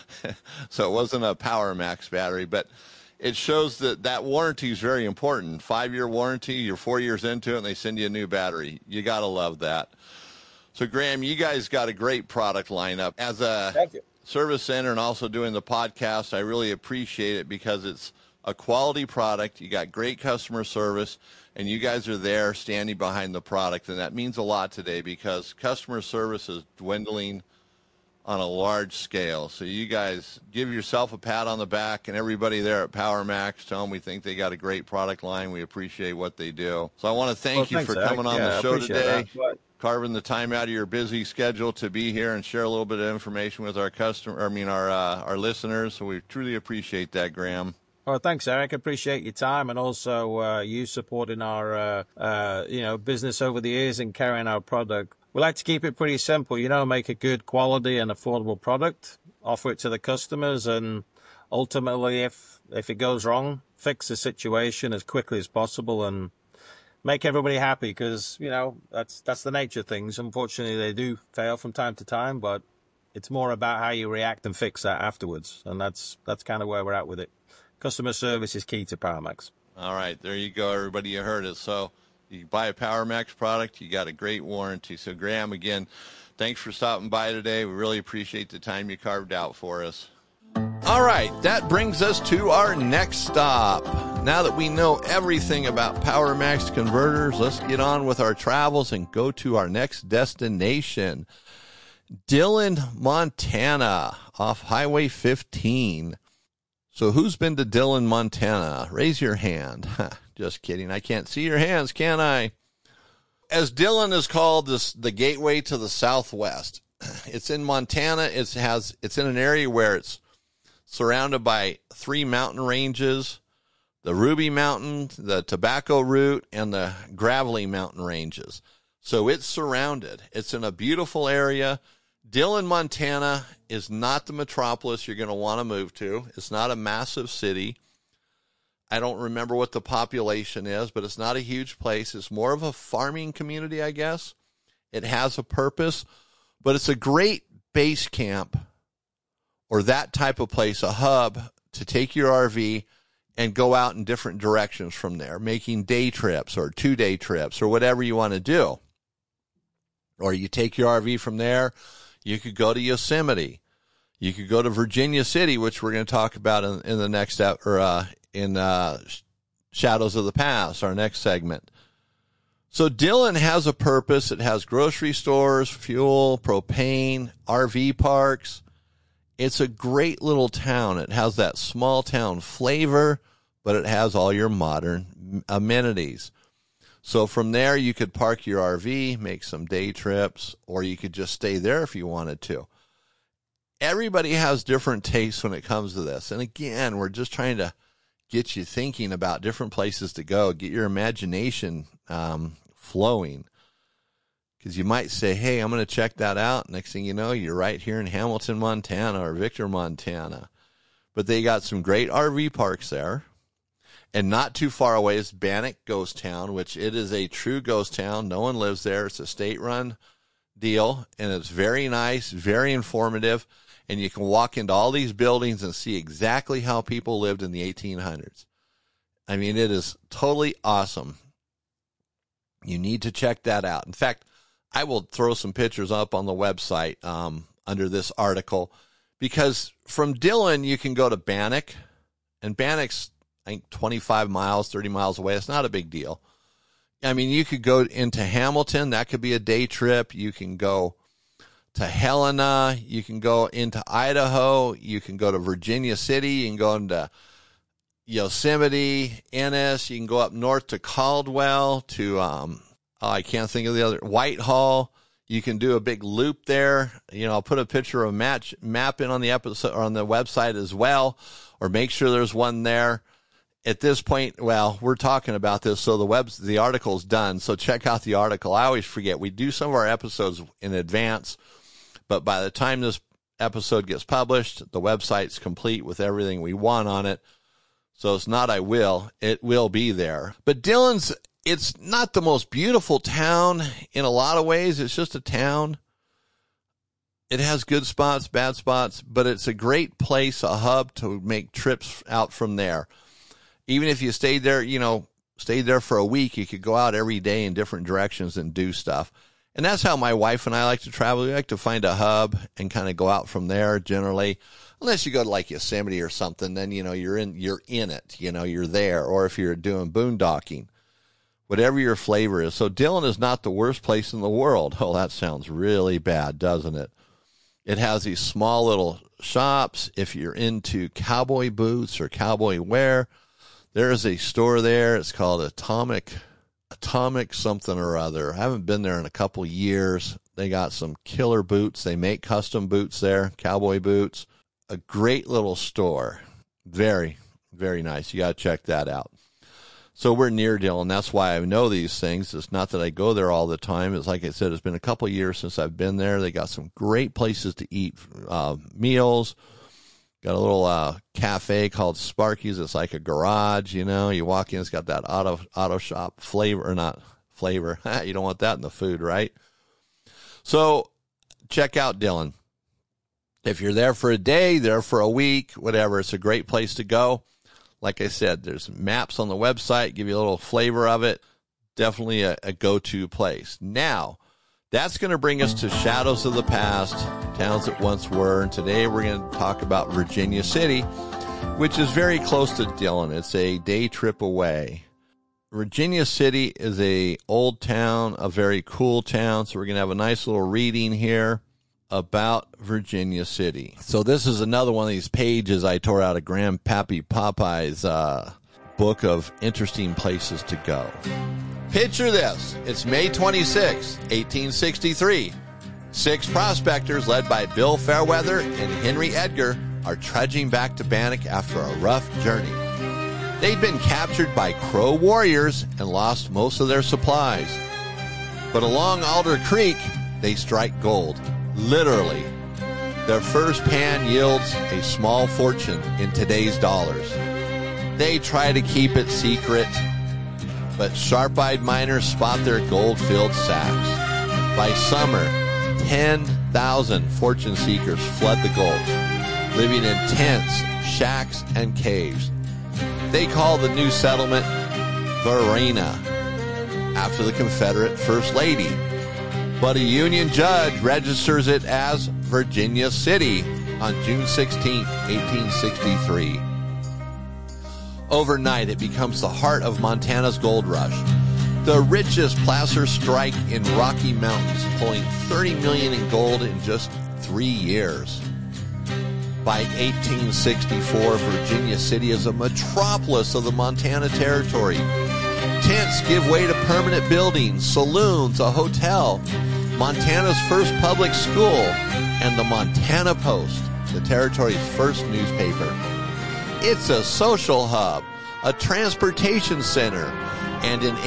so it wasn't a PowerMax battery. But it shows that warranty is very important. 5-year warranty, you're 4 years into it, and they send you a new battery. You got to love that. So, Graham, you guys got a great product lineup. As a service center and also doing the podcast, I really appreciate it because it's a quality product. You got great customer service, and you guys are there standing behind the product. And that means a lot today because customer service is dwindling on a large scale. So you guys give yourself a pat on the back, and everybody there at PowerMax, tell them we think they got a great product line. We appreciate what they do. So I want to thank you for coming on the show today, carving the time out of your busy schedule to be here and share a little bit of information with our our listeners. So we truly appreciate that, Graham. Oh, thanks, Eric. I appreciate your time and also you supporting our, business over the years and carrying our product. We like to keep it pretty simple, make a good quality and affordable product, offer it to the customers, and ultimately, if it goes wrong, fix the situation as quickly as possible and make everybody happy because, that's the nature of things. Unfortunately, they do fail from time to time, but it's more about how you react and fix that afterwards. And that's kind of where we're at with it. customer service is key to PowerMax. All right, there you go, everybody. You heard it. So you buy a PowerMax product, you got a great warranty. So, Graham, again, thanks for stopping by today. We really appreciate the time you carved out for us. All right, that brings us to our next stop. Now that we know everything about PowerMax converters, let's get on with our travels and go to our next destination, Dillon, Montana, off Highway 15. So who's been to Dillon, Montana? Raise your hand. Just kidding. I can't see your hands, can I? As Dillon is called, the gateway to the Southwest. It's in Montana. It's in an area where it's surrounded by 3 mountain ranges, the Ruby Mountain, the Tobacco Root, and the Gravelly Mountain ranges. So it's surrounded. It's in a beautiful area. Dillon, Montana is not the metropolis you're going to want to move to. It's not a massive city. I don't remember what the population is, but it's not a huge place. It's more of a farming community, I guess. It has a purpose, but it's a great base camp or that type of place, a hub to take your RV and go out in different directions from there, making day trips or 2-day trips or whatever you want to do. Or you take your RV from there, you could go to Yosemite. You could go to Virginia City, which we're going to talk about in the next step, or in Shadows of the Past, our next segment. So Dillon has a purpose. It has grocery stores, fuel, propane, RV parks. It's a great little town. It has that small town flavor, but it has all your modern amenities. So from there, you could park your RV, make some day trips, or you could just stay there if you wanted to. Everybody has different tastes when it comes to this. And again, we're just trying to get you thinking about different places to go, get your imagination flowing. Because you might say, hey, I'm going to check that out. Next thing you know, you're right here in Hamilton, Montana, or Victor, Montana. But they got some great RV parks there. And not too far away is Bannock Ghost Town, which it is a true ghost town. No one lives there. It's a state-run deal, and it's very nice, very informative. And you can walk into all these buildings and see exactly how people lived in the 1800s. I mean, it is totally awesome. You need to check that out. In fact, I will throw some pictures up on the website under this article, because from Dillon, you can go to Bannock, and Bannock's, I think, 25 miles, 30 miles away. It's not a big deal. I mean, you could go into Hamilton. That could be a day trip. You can go to Helena. You can go into Idaho. You can go to Virginia City. You can go into Yosemite, Ennis. You can go up north to Caldwell, to I can't think of the other, Whitehall. You can do a big loop there. You know, I'll put a picture of a map in on the episode or on the website as well, or make sure there's one there. At this point, well, we're talking about this, so the article's done. So check out the article. I always forget. We do some of our episodes in advance, but by the time this episode gets published, the website's complete with everything we want on it. So it's not it will be there. But Dillon's, it's not the most beautiful town in a lot of ways. It's just a town. It has good spots, bad spots, but it's a great place, a hub to make trips out from there. Even if you stayed there for a week, you could go out every day in different directions and do stuff. And that's how my wife and I like to travel. We like to find a hub and kind of go out from there generally. Unless you go to like Yosemite or something, then, you're in it, you're there. Or if you're doing boondocking, whatever your flavor is. So Dillon is not the worst place in the world. Oh, that sounds really bad, doesn't it? It has these small little shops. If you're into cowboy boots or cowboy wear, there is a store there. It's called Atomic something or other. I haven't been there in a couple years. They got some killer boots. They make custom boots there, cowboy boots. A great little store. Very, very nice. You got to check that out. So we're near Dillon. That's why I know these things. It's not that I go there all the time. It's like I said, it's been a couple of years since I've been there. They got some great places to eat meals. Got a little cafe called Sparky's. It's like a garage, You walk in, it's got that auto shop flavor, or not flavor. You don't want that in the food, right? So check out Dillon. If you're there for a day, there for a week, whatever, it's a great place to go. Like I said, there's maps on the website, give you a little flavor of it. Definitely a go-to place. Now, that's going to bring us to Shadows of the Past, towns that once were. And today we're going to talk about Virginia City, which is very close to Dillon. It's a day trip away. Virginia City is a old town, a very cool town. So we're going to have a nice little reading here about Virginia City. So this is another one of these pages I tore out of Grandpappy Popeye's book of interesting places to go. Picture this. It's May 26, 1863. 6 prospectors led by Bill Fairweather and Henry Edgar are trudging back to Bannock after a rough journey. They'd been captured by Crow warriors and lost most of their supplies. But along Alder Creek, they strike gold. Literally. Their first pan yields a small fortune in today's dollars. They try to keep it secret, but sharp-eyed miners spot their gold-filled sacks. By summer, 10,000 fortune seekers flood the gulch, living in tents, shacks, and caves. They call the new settlement Varina, after the Confederate First Lady. But a Union judge registers it as Virginia City on June 16, 1863. Overnight, it becomes the heart of Montana's gold rush. The richest placer strike in Rocky Mountains, pulling $30 million in gold in just 3 years. By 1864, Virginia City is a metropolis of the Montana Territory. Tents give way to permanent buildings, saloons, a hotel, Montana's first public school, and the Montana Post, the territory's first newspaper. It's a social hub, a transportation center, and in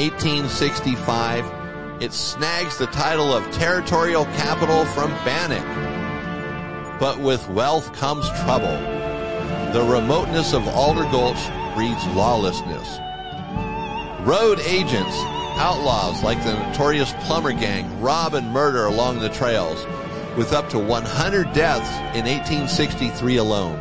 1865, it snags the title of territorial capital from Bannock. But with wealth comes trouble. The remoteness of Alder Gulch breeds lawlessness. Road agents, outlaws like the notorious Plummer Gang, rob and murder along the trails, with up to 100 deaths in 1863 alone.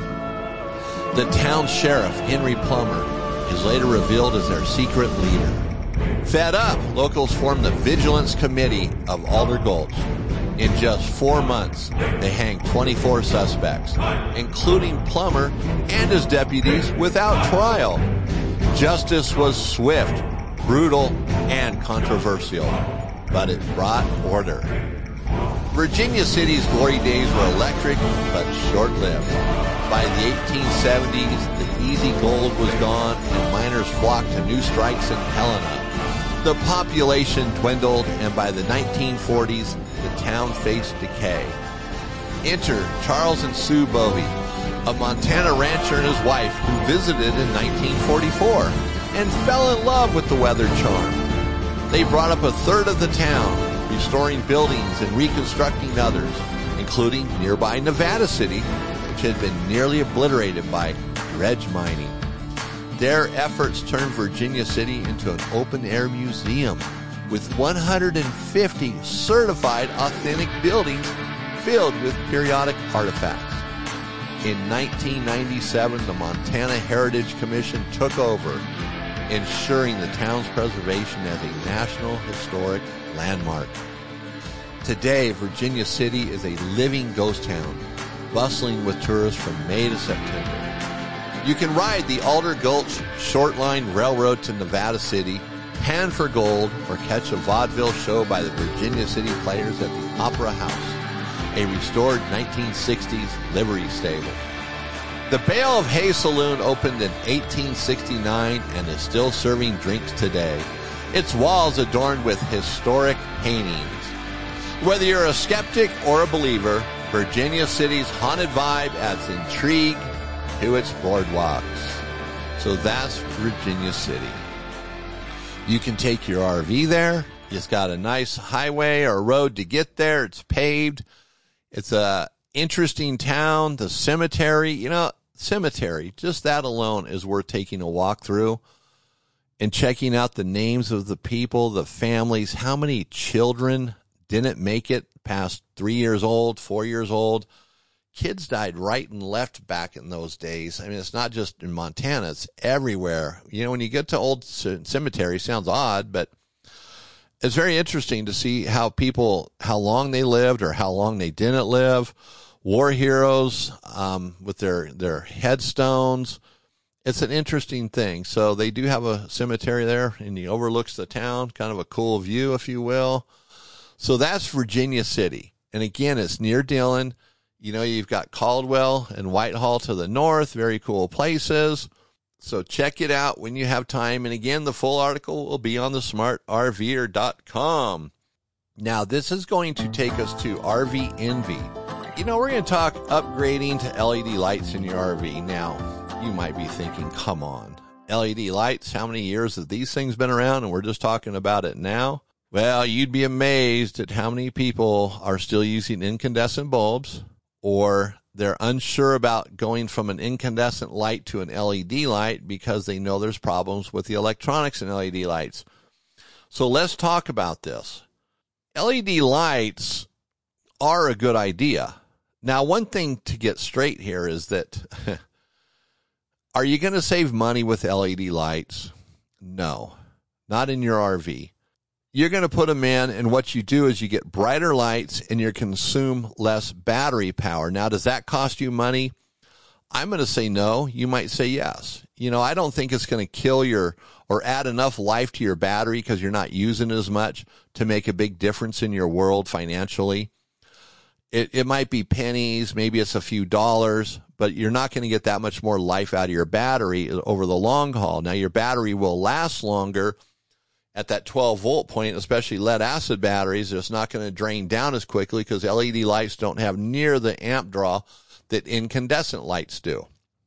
The town sheriff, Henry Plummer, is later revealed as their secret leader. Fed up, locals form the Vigilance Committee of Alder Gulch. In just 4 months, they hanged 24 suspects, including Plummer and his deputies, without trial. Justice was swift, brutal, and controversial, but it brought order. Virginia City's glory days were electric, but short-lived. By the 1870s, the easy gold was gone, and miners flocked to new strikes in Helena. The population dwindled, and by the 1940s, the town faced decay. Enter Charles and Sue Bovey, a Montana rancher and his wife who visited in 1944 and fell in love with the weather charm. They brought up a third of the town, restoring buildings and reconstructing others, including nearby Nevada City, which had been nearly obliterated by dredge mining. Their efforts turned Virginia City into an open-air museum with 150 certified authentic buildings filled with periodic artifacts. In 1997, the Montana Heritage Commission took over, ensuring the town's preservation as a National Historic Landmark. Today, Virginia City is a living ghost town, bustling with tourists from May to September. You can ride the Alder Gulch Short Line Railroad to Nevada City, pan for gold, or catch a vaudeville show by the Virginia City Players at the Opera House, a restored 1960s livery stable. The Bale of Hay Saloon opened in 1869 and is still serving drinks today. Its walls adorned with historic paintings. Whether you're a skeptic or a believer, Virginia City's haunted vibe adds intrigue to its boardwalks. So that's Virginia City. You can take your RV there. It's got a nice highway or road to get there. It's paved. It's a interesting town. The cemetery, cemetery, just that alone is worth taking a walk through and checking out the names of the people, the families, how many children didn't make it past 3 years old, 4 years old. kids died right and left back in those days. I mean, it's not just in Montana, it's everywhere. You know, when you get to old cemeteries, sounds odd, but it's very interesting to see how long they lived or how long they didn't live. War heroes with their headstones. It's an interesting thing. So they do have a cemetery there, and he overlooks the town, kind of a cool view, if you will. So that's Virginia City. And again, it's near Dillon. You know, you've got Caldwell and Whitehall to the north, very cool places. So check it out when you have time. And again, the full article will be on the smartrver.com. Now, this is going to take us to RV Envy. You know, we're going to talk upgrading to LED lights in your RV. Now, you might be thinking, come on, LED lights, how many years have these things been around and we're just talking about it now? Well, you'd be amazed at how many people are still using incandescent bulbs, or they're unsure about going from an incandescent light to an LED light because they know there's problems with the electronics in LED lights. So let's talk about this. LED lights are a good idea. Now, one thing to get straight here is that are you going to save money with LED lights? No, not in your RV. You're going to put them in, and what you do is you get brighter lights and you consume less battery power. Now, does that cost you money? I'm going to say no. You might say yes. You know, I don't think it's going to kill or add enough life to your battery because you're not using as much to make a big difference in your world financially. It might be pennies, maybe it's a few dollars, but you're not going to get that much more life out of your battery over the long haul. Now, your battery will last longer at that 12-volt point, especially lead-acid batteries. It's not going to drain down as quickly because LED lights don't have near the amp draw that incandescent lights do.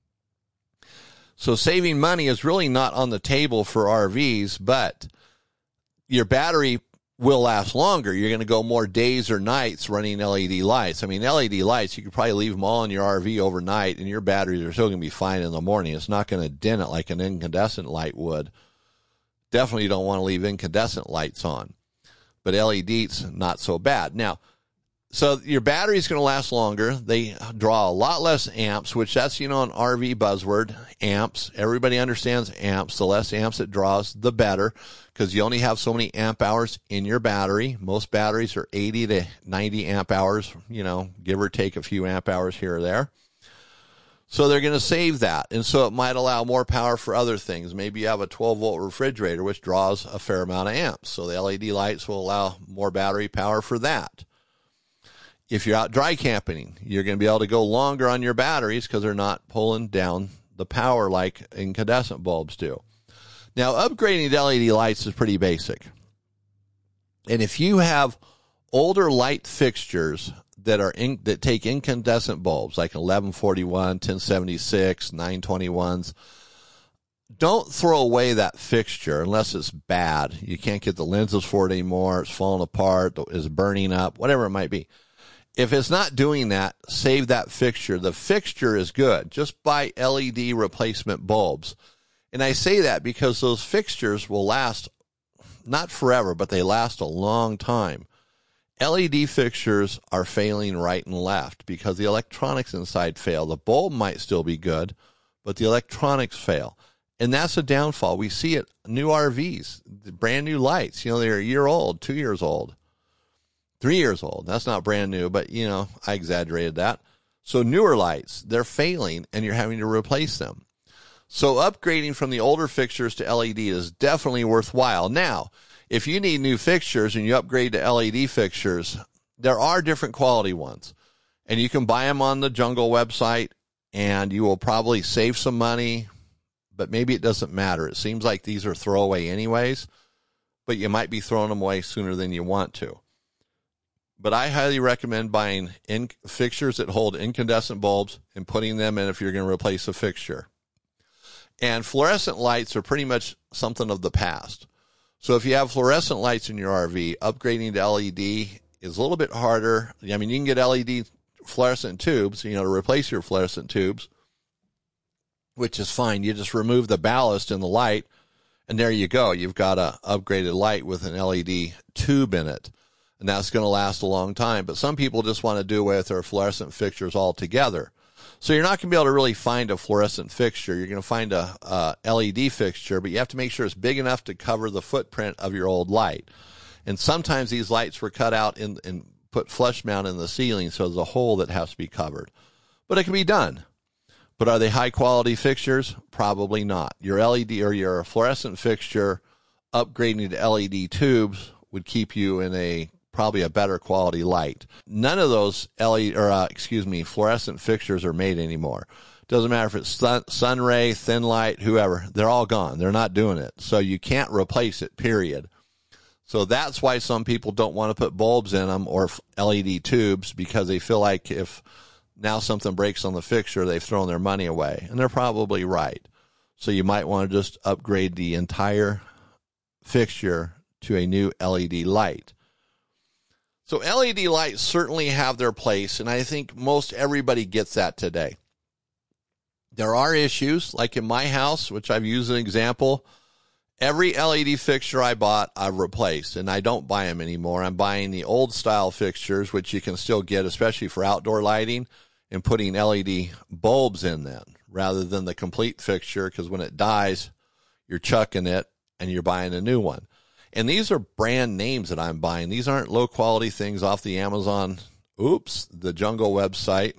So saving money is really not on the table for RVs, but your battery will last longer. You're going to go more days or nights running LED lights. I mean, LED lights, you could probably leave them all in your RV overnight and your batteries are still going to be fine in the morning. It's not going to dent it like an incandescent light would. Definitely don't want to leave incandescent lights on, but LED's not so bad. Now, so your battery's going to last longer. They draw a lot less amps, which that's, you know, an RV buzzword, amps. Everybody understands amps. The less amps it draws, the better, because you only have so many amp hours in your battery. Most batteries are 80 to 90 amp hours, you know, give or take a few amp hours here or there. So they're going to save that. And so it might allow more power for other things. Maybe you have a 12-volt refrigerator, which draws a fair amount of amps. So the LED lights will allow more battery power for that. If you're out dry camping, you're going to be able to go longer on your batteries because they're not pulling down the power like incandescent bulbs do. Now, upgrading to LED lights is pretty basic. And if you have older light fixtures that take incandescent bulbs, like 1141, 1076, 921s, don't throw away that fixture unless it's bad. You can't get the lenses for it anymore. It's falling apart, it's burning up, whatever it might be. If it's not doing that, save that fixture. The fixture is good. Just buy LED replacement bulbs. And I say that because those fixtures will last, not forever, but they last a long time. LED fixtures are failing right and left because the electronics inside fail. The bulb might still be good, but the electronics fail. And that's a downfall. We see it, new RVs, brand new lights. You know, they're a year old, 2 years old, 3 years old. That's not brand new, but, you know, I exaggerated that. So newer lights, they're failing, and you're having to replace them. So upgrading from the older fixtures to LED is definitely worthwhile. Now, if you need new fixtures and you upgrade to LED fixtures, there are different quality ones. And you can buy them on the Jungle website, and you will probably save some money, but maybe it doesn't matter. It seems like these are throwaway anyways, but you might be throwing them away sooner than you want to. But I highly recommend buying fixtures that hold incandescent bulbs and putting them in if you're going to replace a fixture. And fluorescent lights are pretty much something of the past. So if you have fluorescent lights in your RV, upgrading to LED is a little bit harder. I mean, you can get LED fluorescent tubes, you know, to replace your fluorescent tubes, which is fine. You just remove the ballast in the light, and there you go. You've got an upgraded light with an LED tube in it. and that's going to last a long time. But some people just want to do away with their fluorescent fixtures altogether. So you're not going to be able to really find a fluorescent fixture. You're going to find a LED fixture, but you have to make sure it's big enough to cover the footprint of your old light. And sometimes these lights were cut out and put flush mount in the ceiling, so there's a hole that has to be covered. But it can be done. But are they high quality fixtures? Probably not. Your LED or your fluorescent fixture, upgrading to LED tubes would keep you in probably a better quality light. None of those fluorescent fixtures are made anymore. Doesn't matter if it's sun ray, thin light, whoever. They're all gone. They're not doing it. So you can't replace it, period. So that's why some people don't want to put bulbs in them or LED tubes, because they feel like if now something breaks on the fixture, they've thrown their money away. And they're probably right. So you might want to just upgrade the entire fixture to a new LED light. So LED lights certainly have their place, and I think most everybody gets that today. There are issues, like in my house, which I've used as an example. Every LED fixture I bought, I've replaced, and I don't buy them anymore. I'm buying the old style fixtures, which you can still get, especially for outdoor lighting, and putting LED bulbs in them rather than the complete fixture, because when it dies, you're chucking it and you're buying a new one. And these are brand names that I'm buying. These aren't low quality things off the the Jungle website.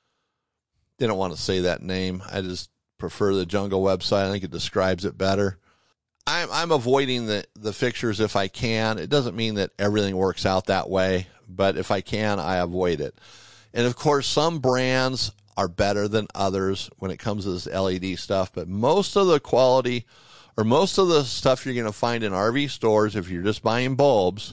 Didn't want to say that name. I just prefer the Jungle website. I think it describes it better. I'm avoiding the fixtures if I can. It doesn't mean that everything works out that way, but if I can, I avoid it. And of course, some brands are better than others when it comes to this LED stuff, but most of the quality or most of the stuff you're going to find in RV stores, if you're just buying bulbs,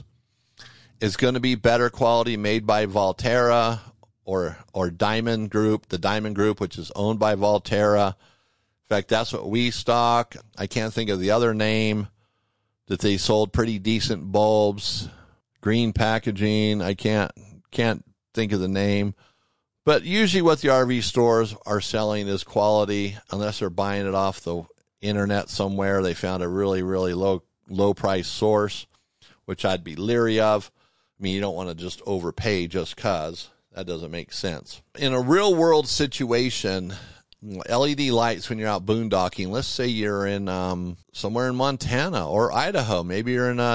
is going to be better quality, made by Volterra or Diamond Group, the Diamond Group, which is owned by Volterra. In fact, that's what we stock. I can't think of the other name that they sold pretty decent bulbs. Green packaging. I can't think of the name. But usually what the RV stores are selling is quality, unless they're buying it off the internet somewhere. They found a really, really low price source, which I'd be leery of. I mean, you don't want to just overpay just cause. That doesn't make sense. In a real world situation, LED lights when you're out boondocking, let's say you're in somewhere in Montana or Idaho. Maybe you're in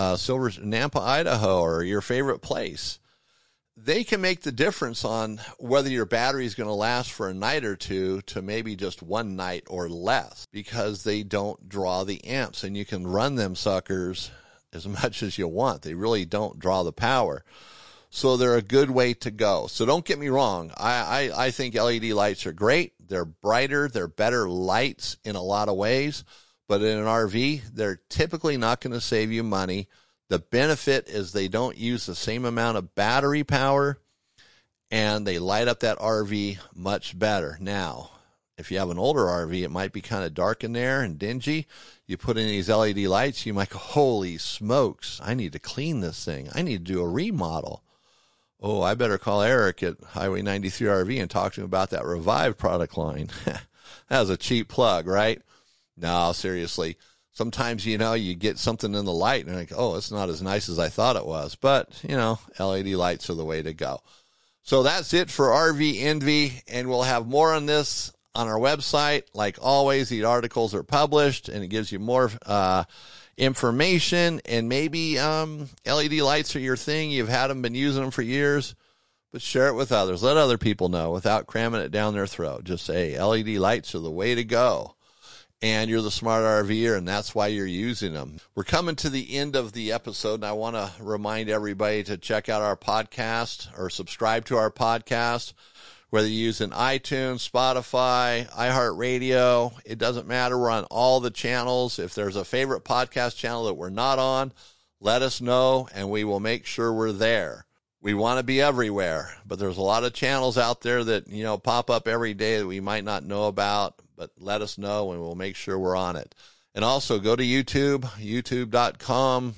Nampa, Idaho, or your favorite place. They can make the difference on whether your battery is going to last for a night or two to maybe just one night or less, because they don't draw the amps, and you can run them suckers as much as you want. They really don't draw the power. So they're a good way to go. So don't get me wrong. I think LED lights are great. They're brighter. They're better lights in a lot of ways. But in an RV, they're typically not going to save you money. The benefit is they don't use the same amount of battery power, and they light up that RV much better. Now, if you have an older RV, it might be kind of dark in there and dingy. You put in these LED lights, you might go, holy smokes, I need to clean this thing. I need to do a remodel. Oh, I better call Eric at Highway 93 RV and talk to him about that Revive product line. That was a cheap plug, right? No, seriously. Sometimes, you get something in the light and you're like, oh, it's not as nice as I thought it was. But, LED lights are the way to go. So that's it for RV Envy, and we'll have more on this on our website. Like always, the articles are published, and it gives you more information, and maybe LED lights are your thing. You've had them, been using them for years, but share it with others. Let other people know without cramming it down their throat. Just say LED lights are the way to go. And you're the smart RVer, and that's why you're using them. We're coming to the end of the episode, and I want to remind everybody to check out our podcast or subscribe to our podcast, whether you're using iTunes, Spotify, iHeartRadio. It doesn't matter. We're on all the channels. If there's a favorite podcast channel that we're not on, let us know, and we will make sure we're there. We want to be everywhere, but there's a lot of channels out there that, pop up every day that we might not know about. But let us know, and we'll make sure we're on it. And also go to YouTube, youtube.com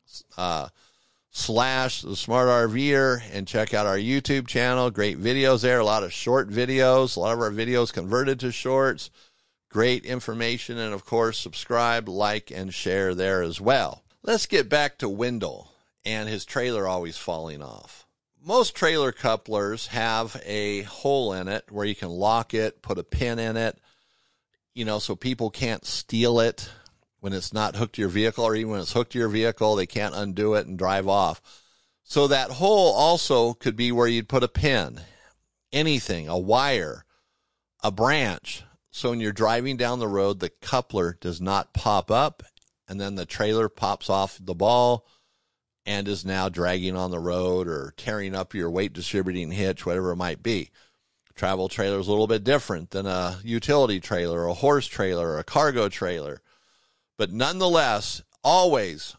/TheSmartRVer, and check out our YouTube channel. Great videos there, a lot of short videos, a lot of our videos converted to shorts. Great information, and of course, subscribe, like, and share there as well. Let's get back to Wendell. and his trailer always falling off. Most trailer couplers have a hole in it where you can lock it, put a pin in it, so people can't steal it when it's not hooked to your vehicle, or even when it's hooked to your vehicle, they can't undo it and drive off. So that hole also could be where you'd put a pin, anything, a wire, a branch. So when you're driving down the road, the coupler does not pop up, and then the trailer pops off the ball and is now dragging on the road or tearing up your weight distributing hitch, whatever it might be. Travel trailer is a little bit different than a utility trailer, a horse trailer, or a cargo trailer. But nonetheless, always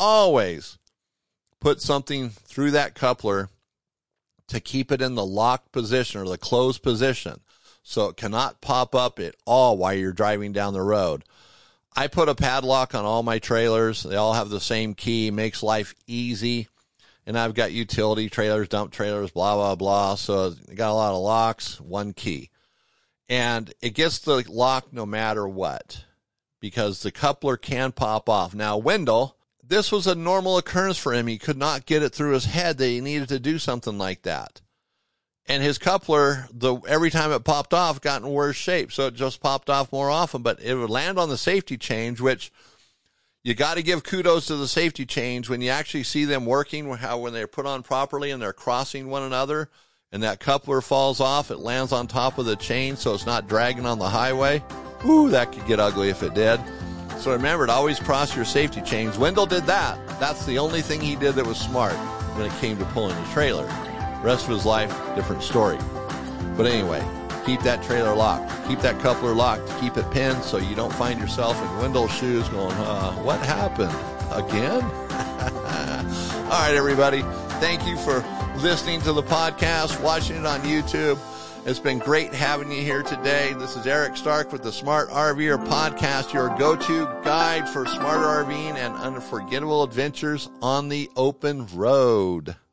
put something through that coupler to keep it in the locked position or the closed position so it cannot pop up at all while you're driving down the road. I put a padlock on all my trailers. They all have the same key, makes life easy. And I've got utility trailers, dump trailers, blah, blah, blah. So I got a lot of locks, one key. And it gets the lock no matter what, because the coupler can pop off. Now, Wendell, this was a normal occurrence for him. He could not get it through his head that he needed to do something like that. And his coupler, every time it popped off, got in worse shape. So it just popped off more often. But it would land on the safety change, which you got to give kudos to the safety change when you actually see them working, how when they're put on properly and they're crossing one another and that coupler falls off, it lands on top of the chain so it's not dragging on the highway. Ooh, that could get ugly if it did. So remember to always cross your safety chains. Wendell did that. That's the only thing he did that was smart when it came to pulling the trailer. Rest of his life, different story. But anyway, keep that trailer locked. Keep that coupler locked. Keep it pinned so you don't find yourself in Wendell's shoes going, what happened? Again? All right, everybody. Thank you for listening to the podcast, watching it on YouTube. It's been great having you here today. This is Eric Stark with the Smart RVer Podcast, your go-to guide for smarter RVing and unforgettable adventures on the open road.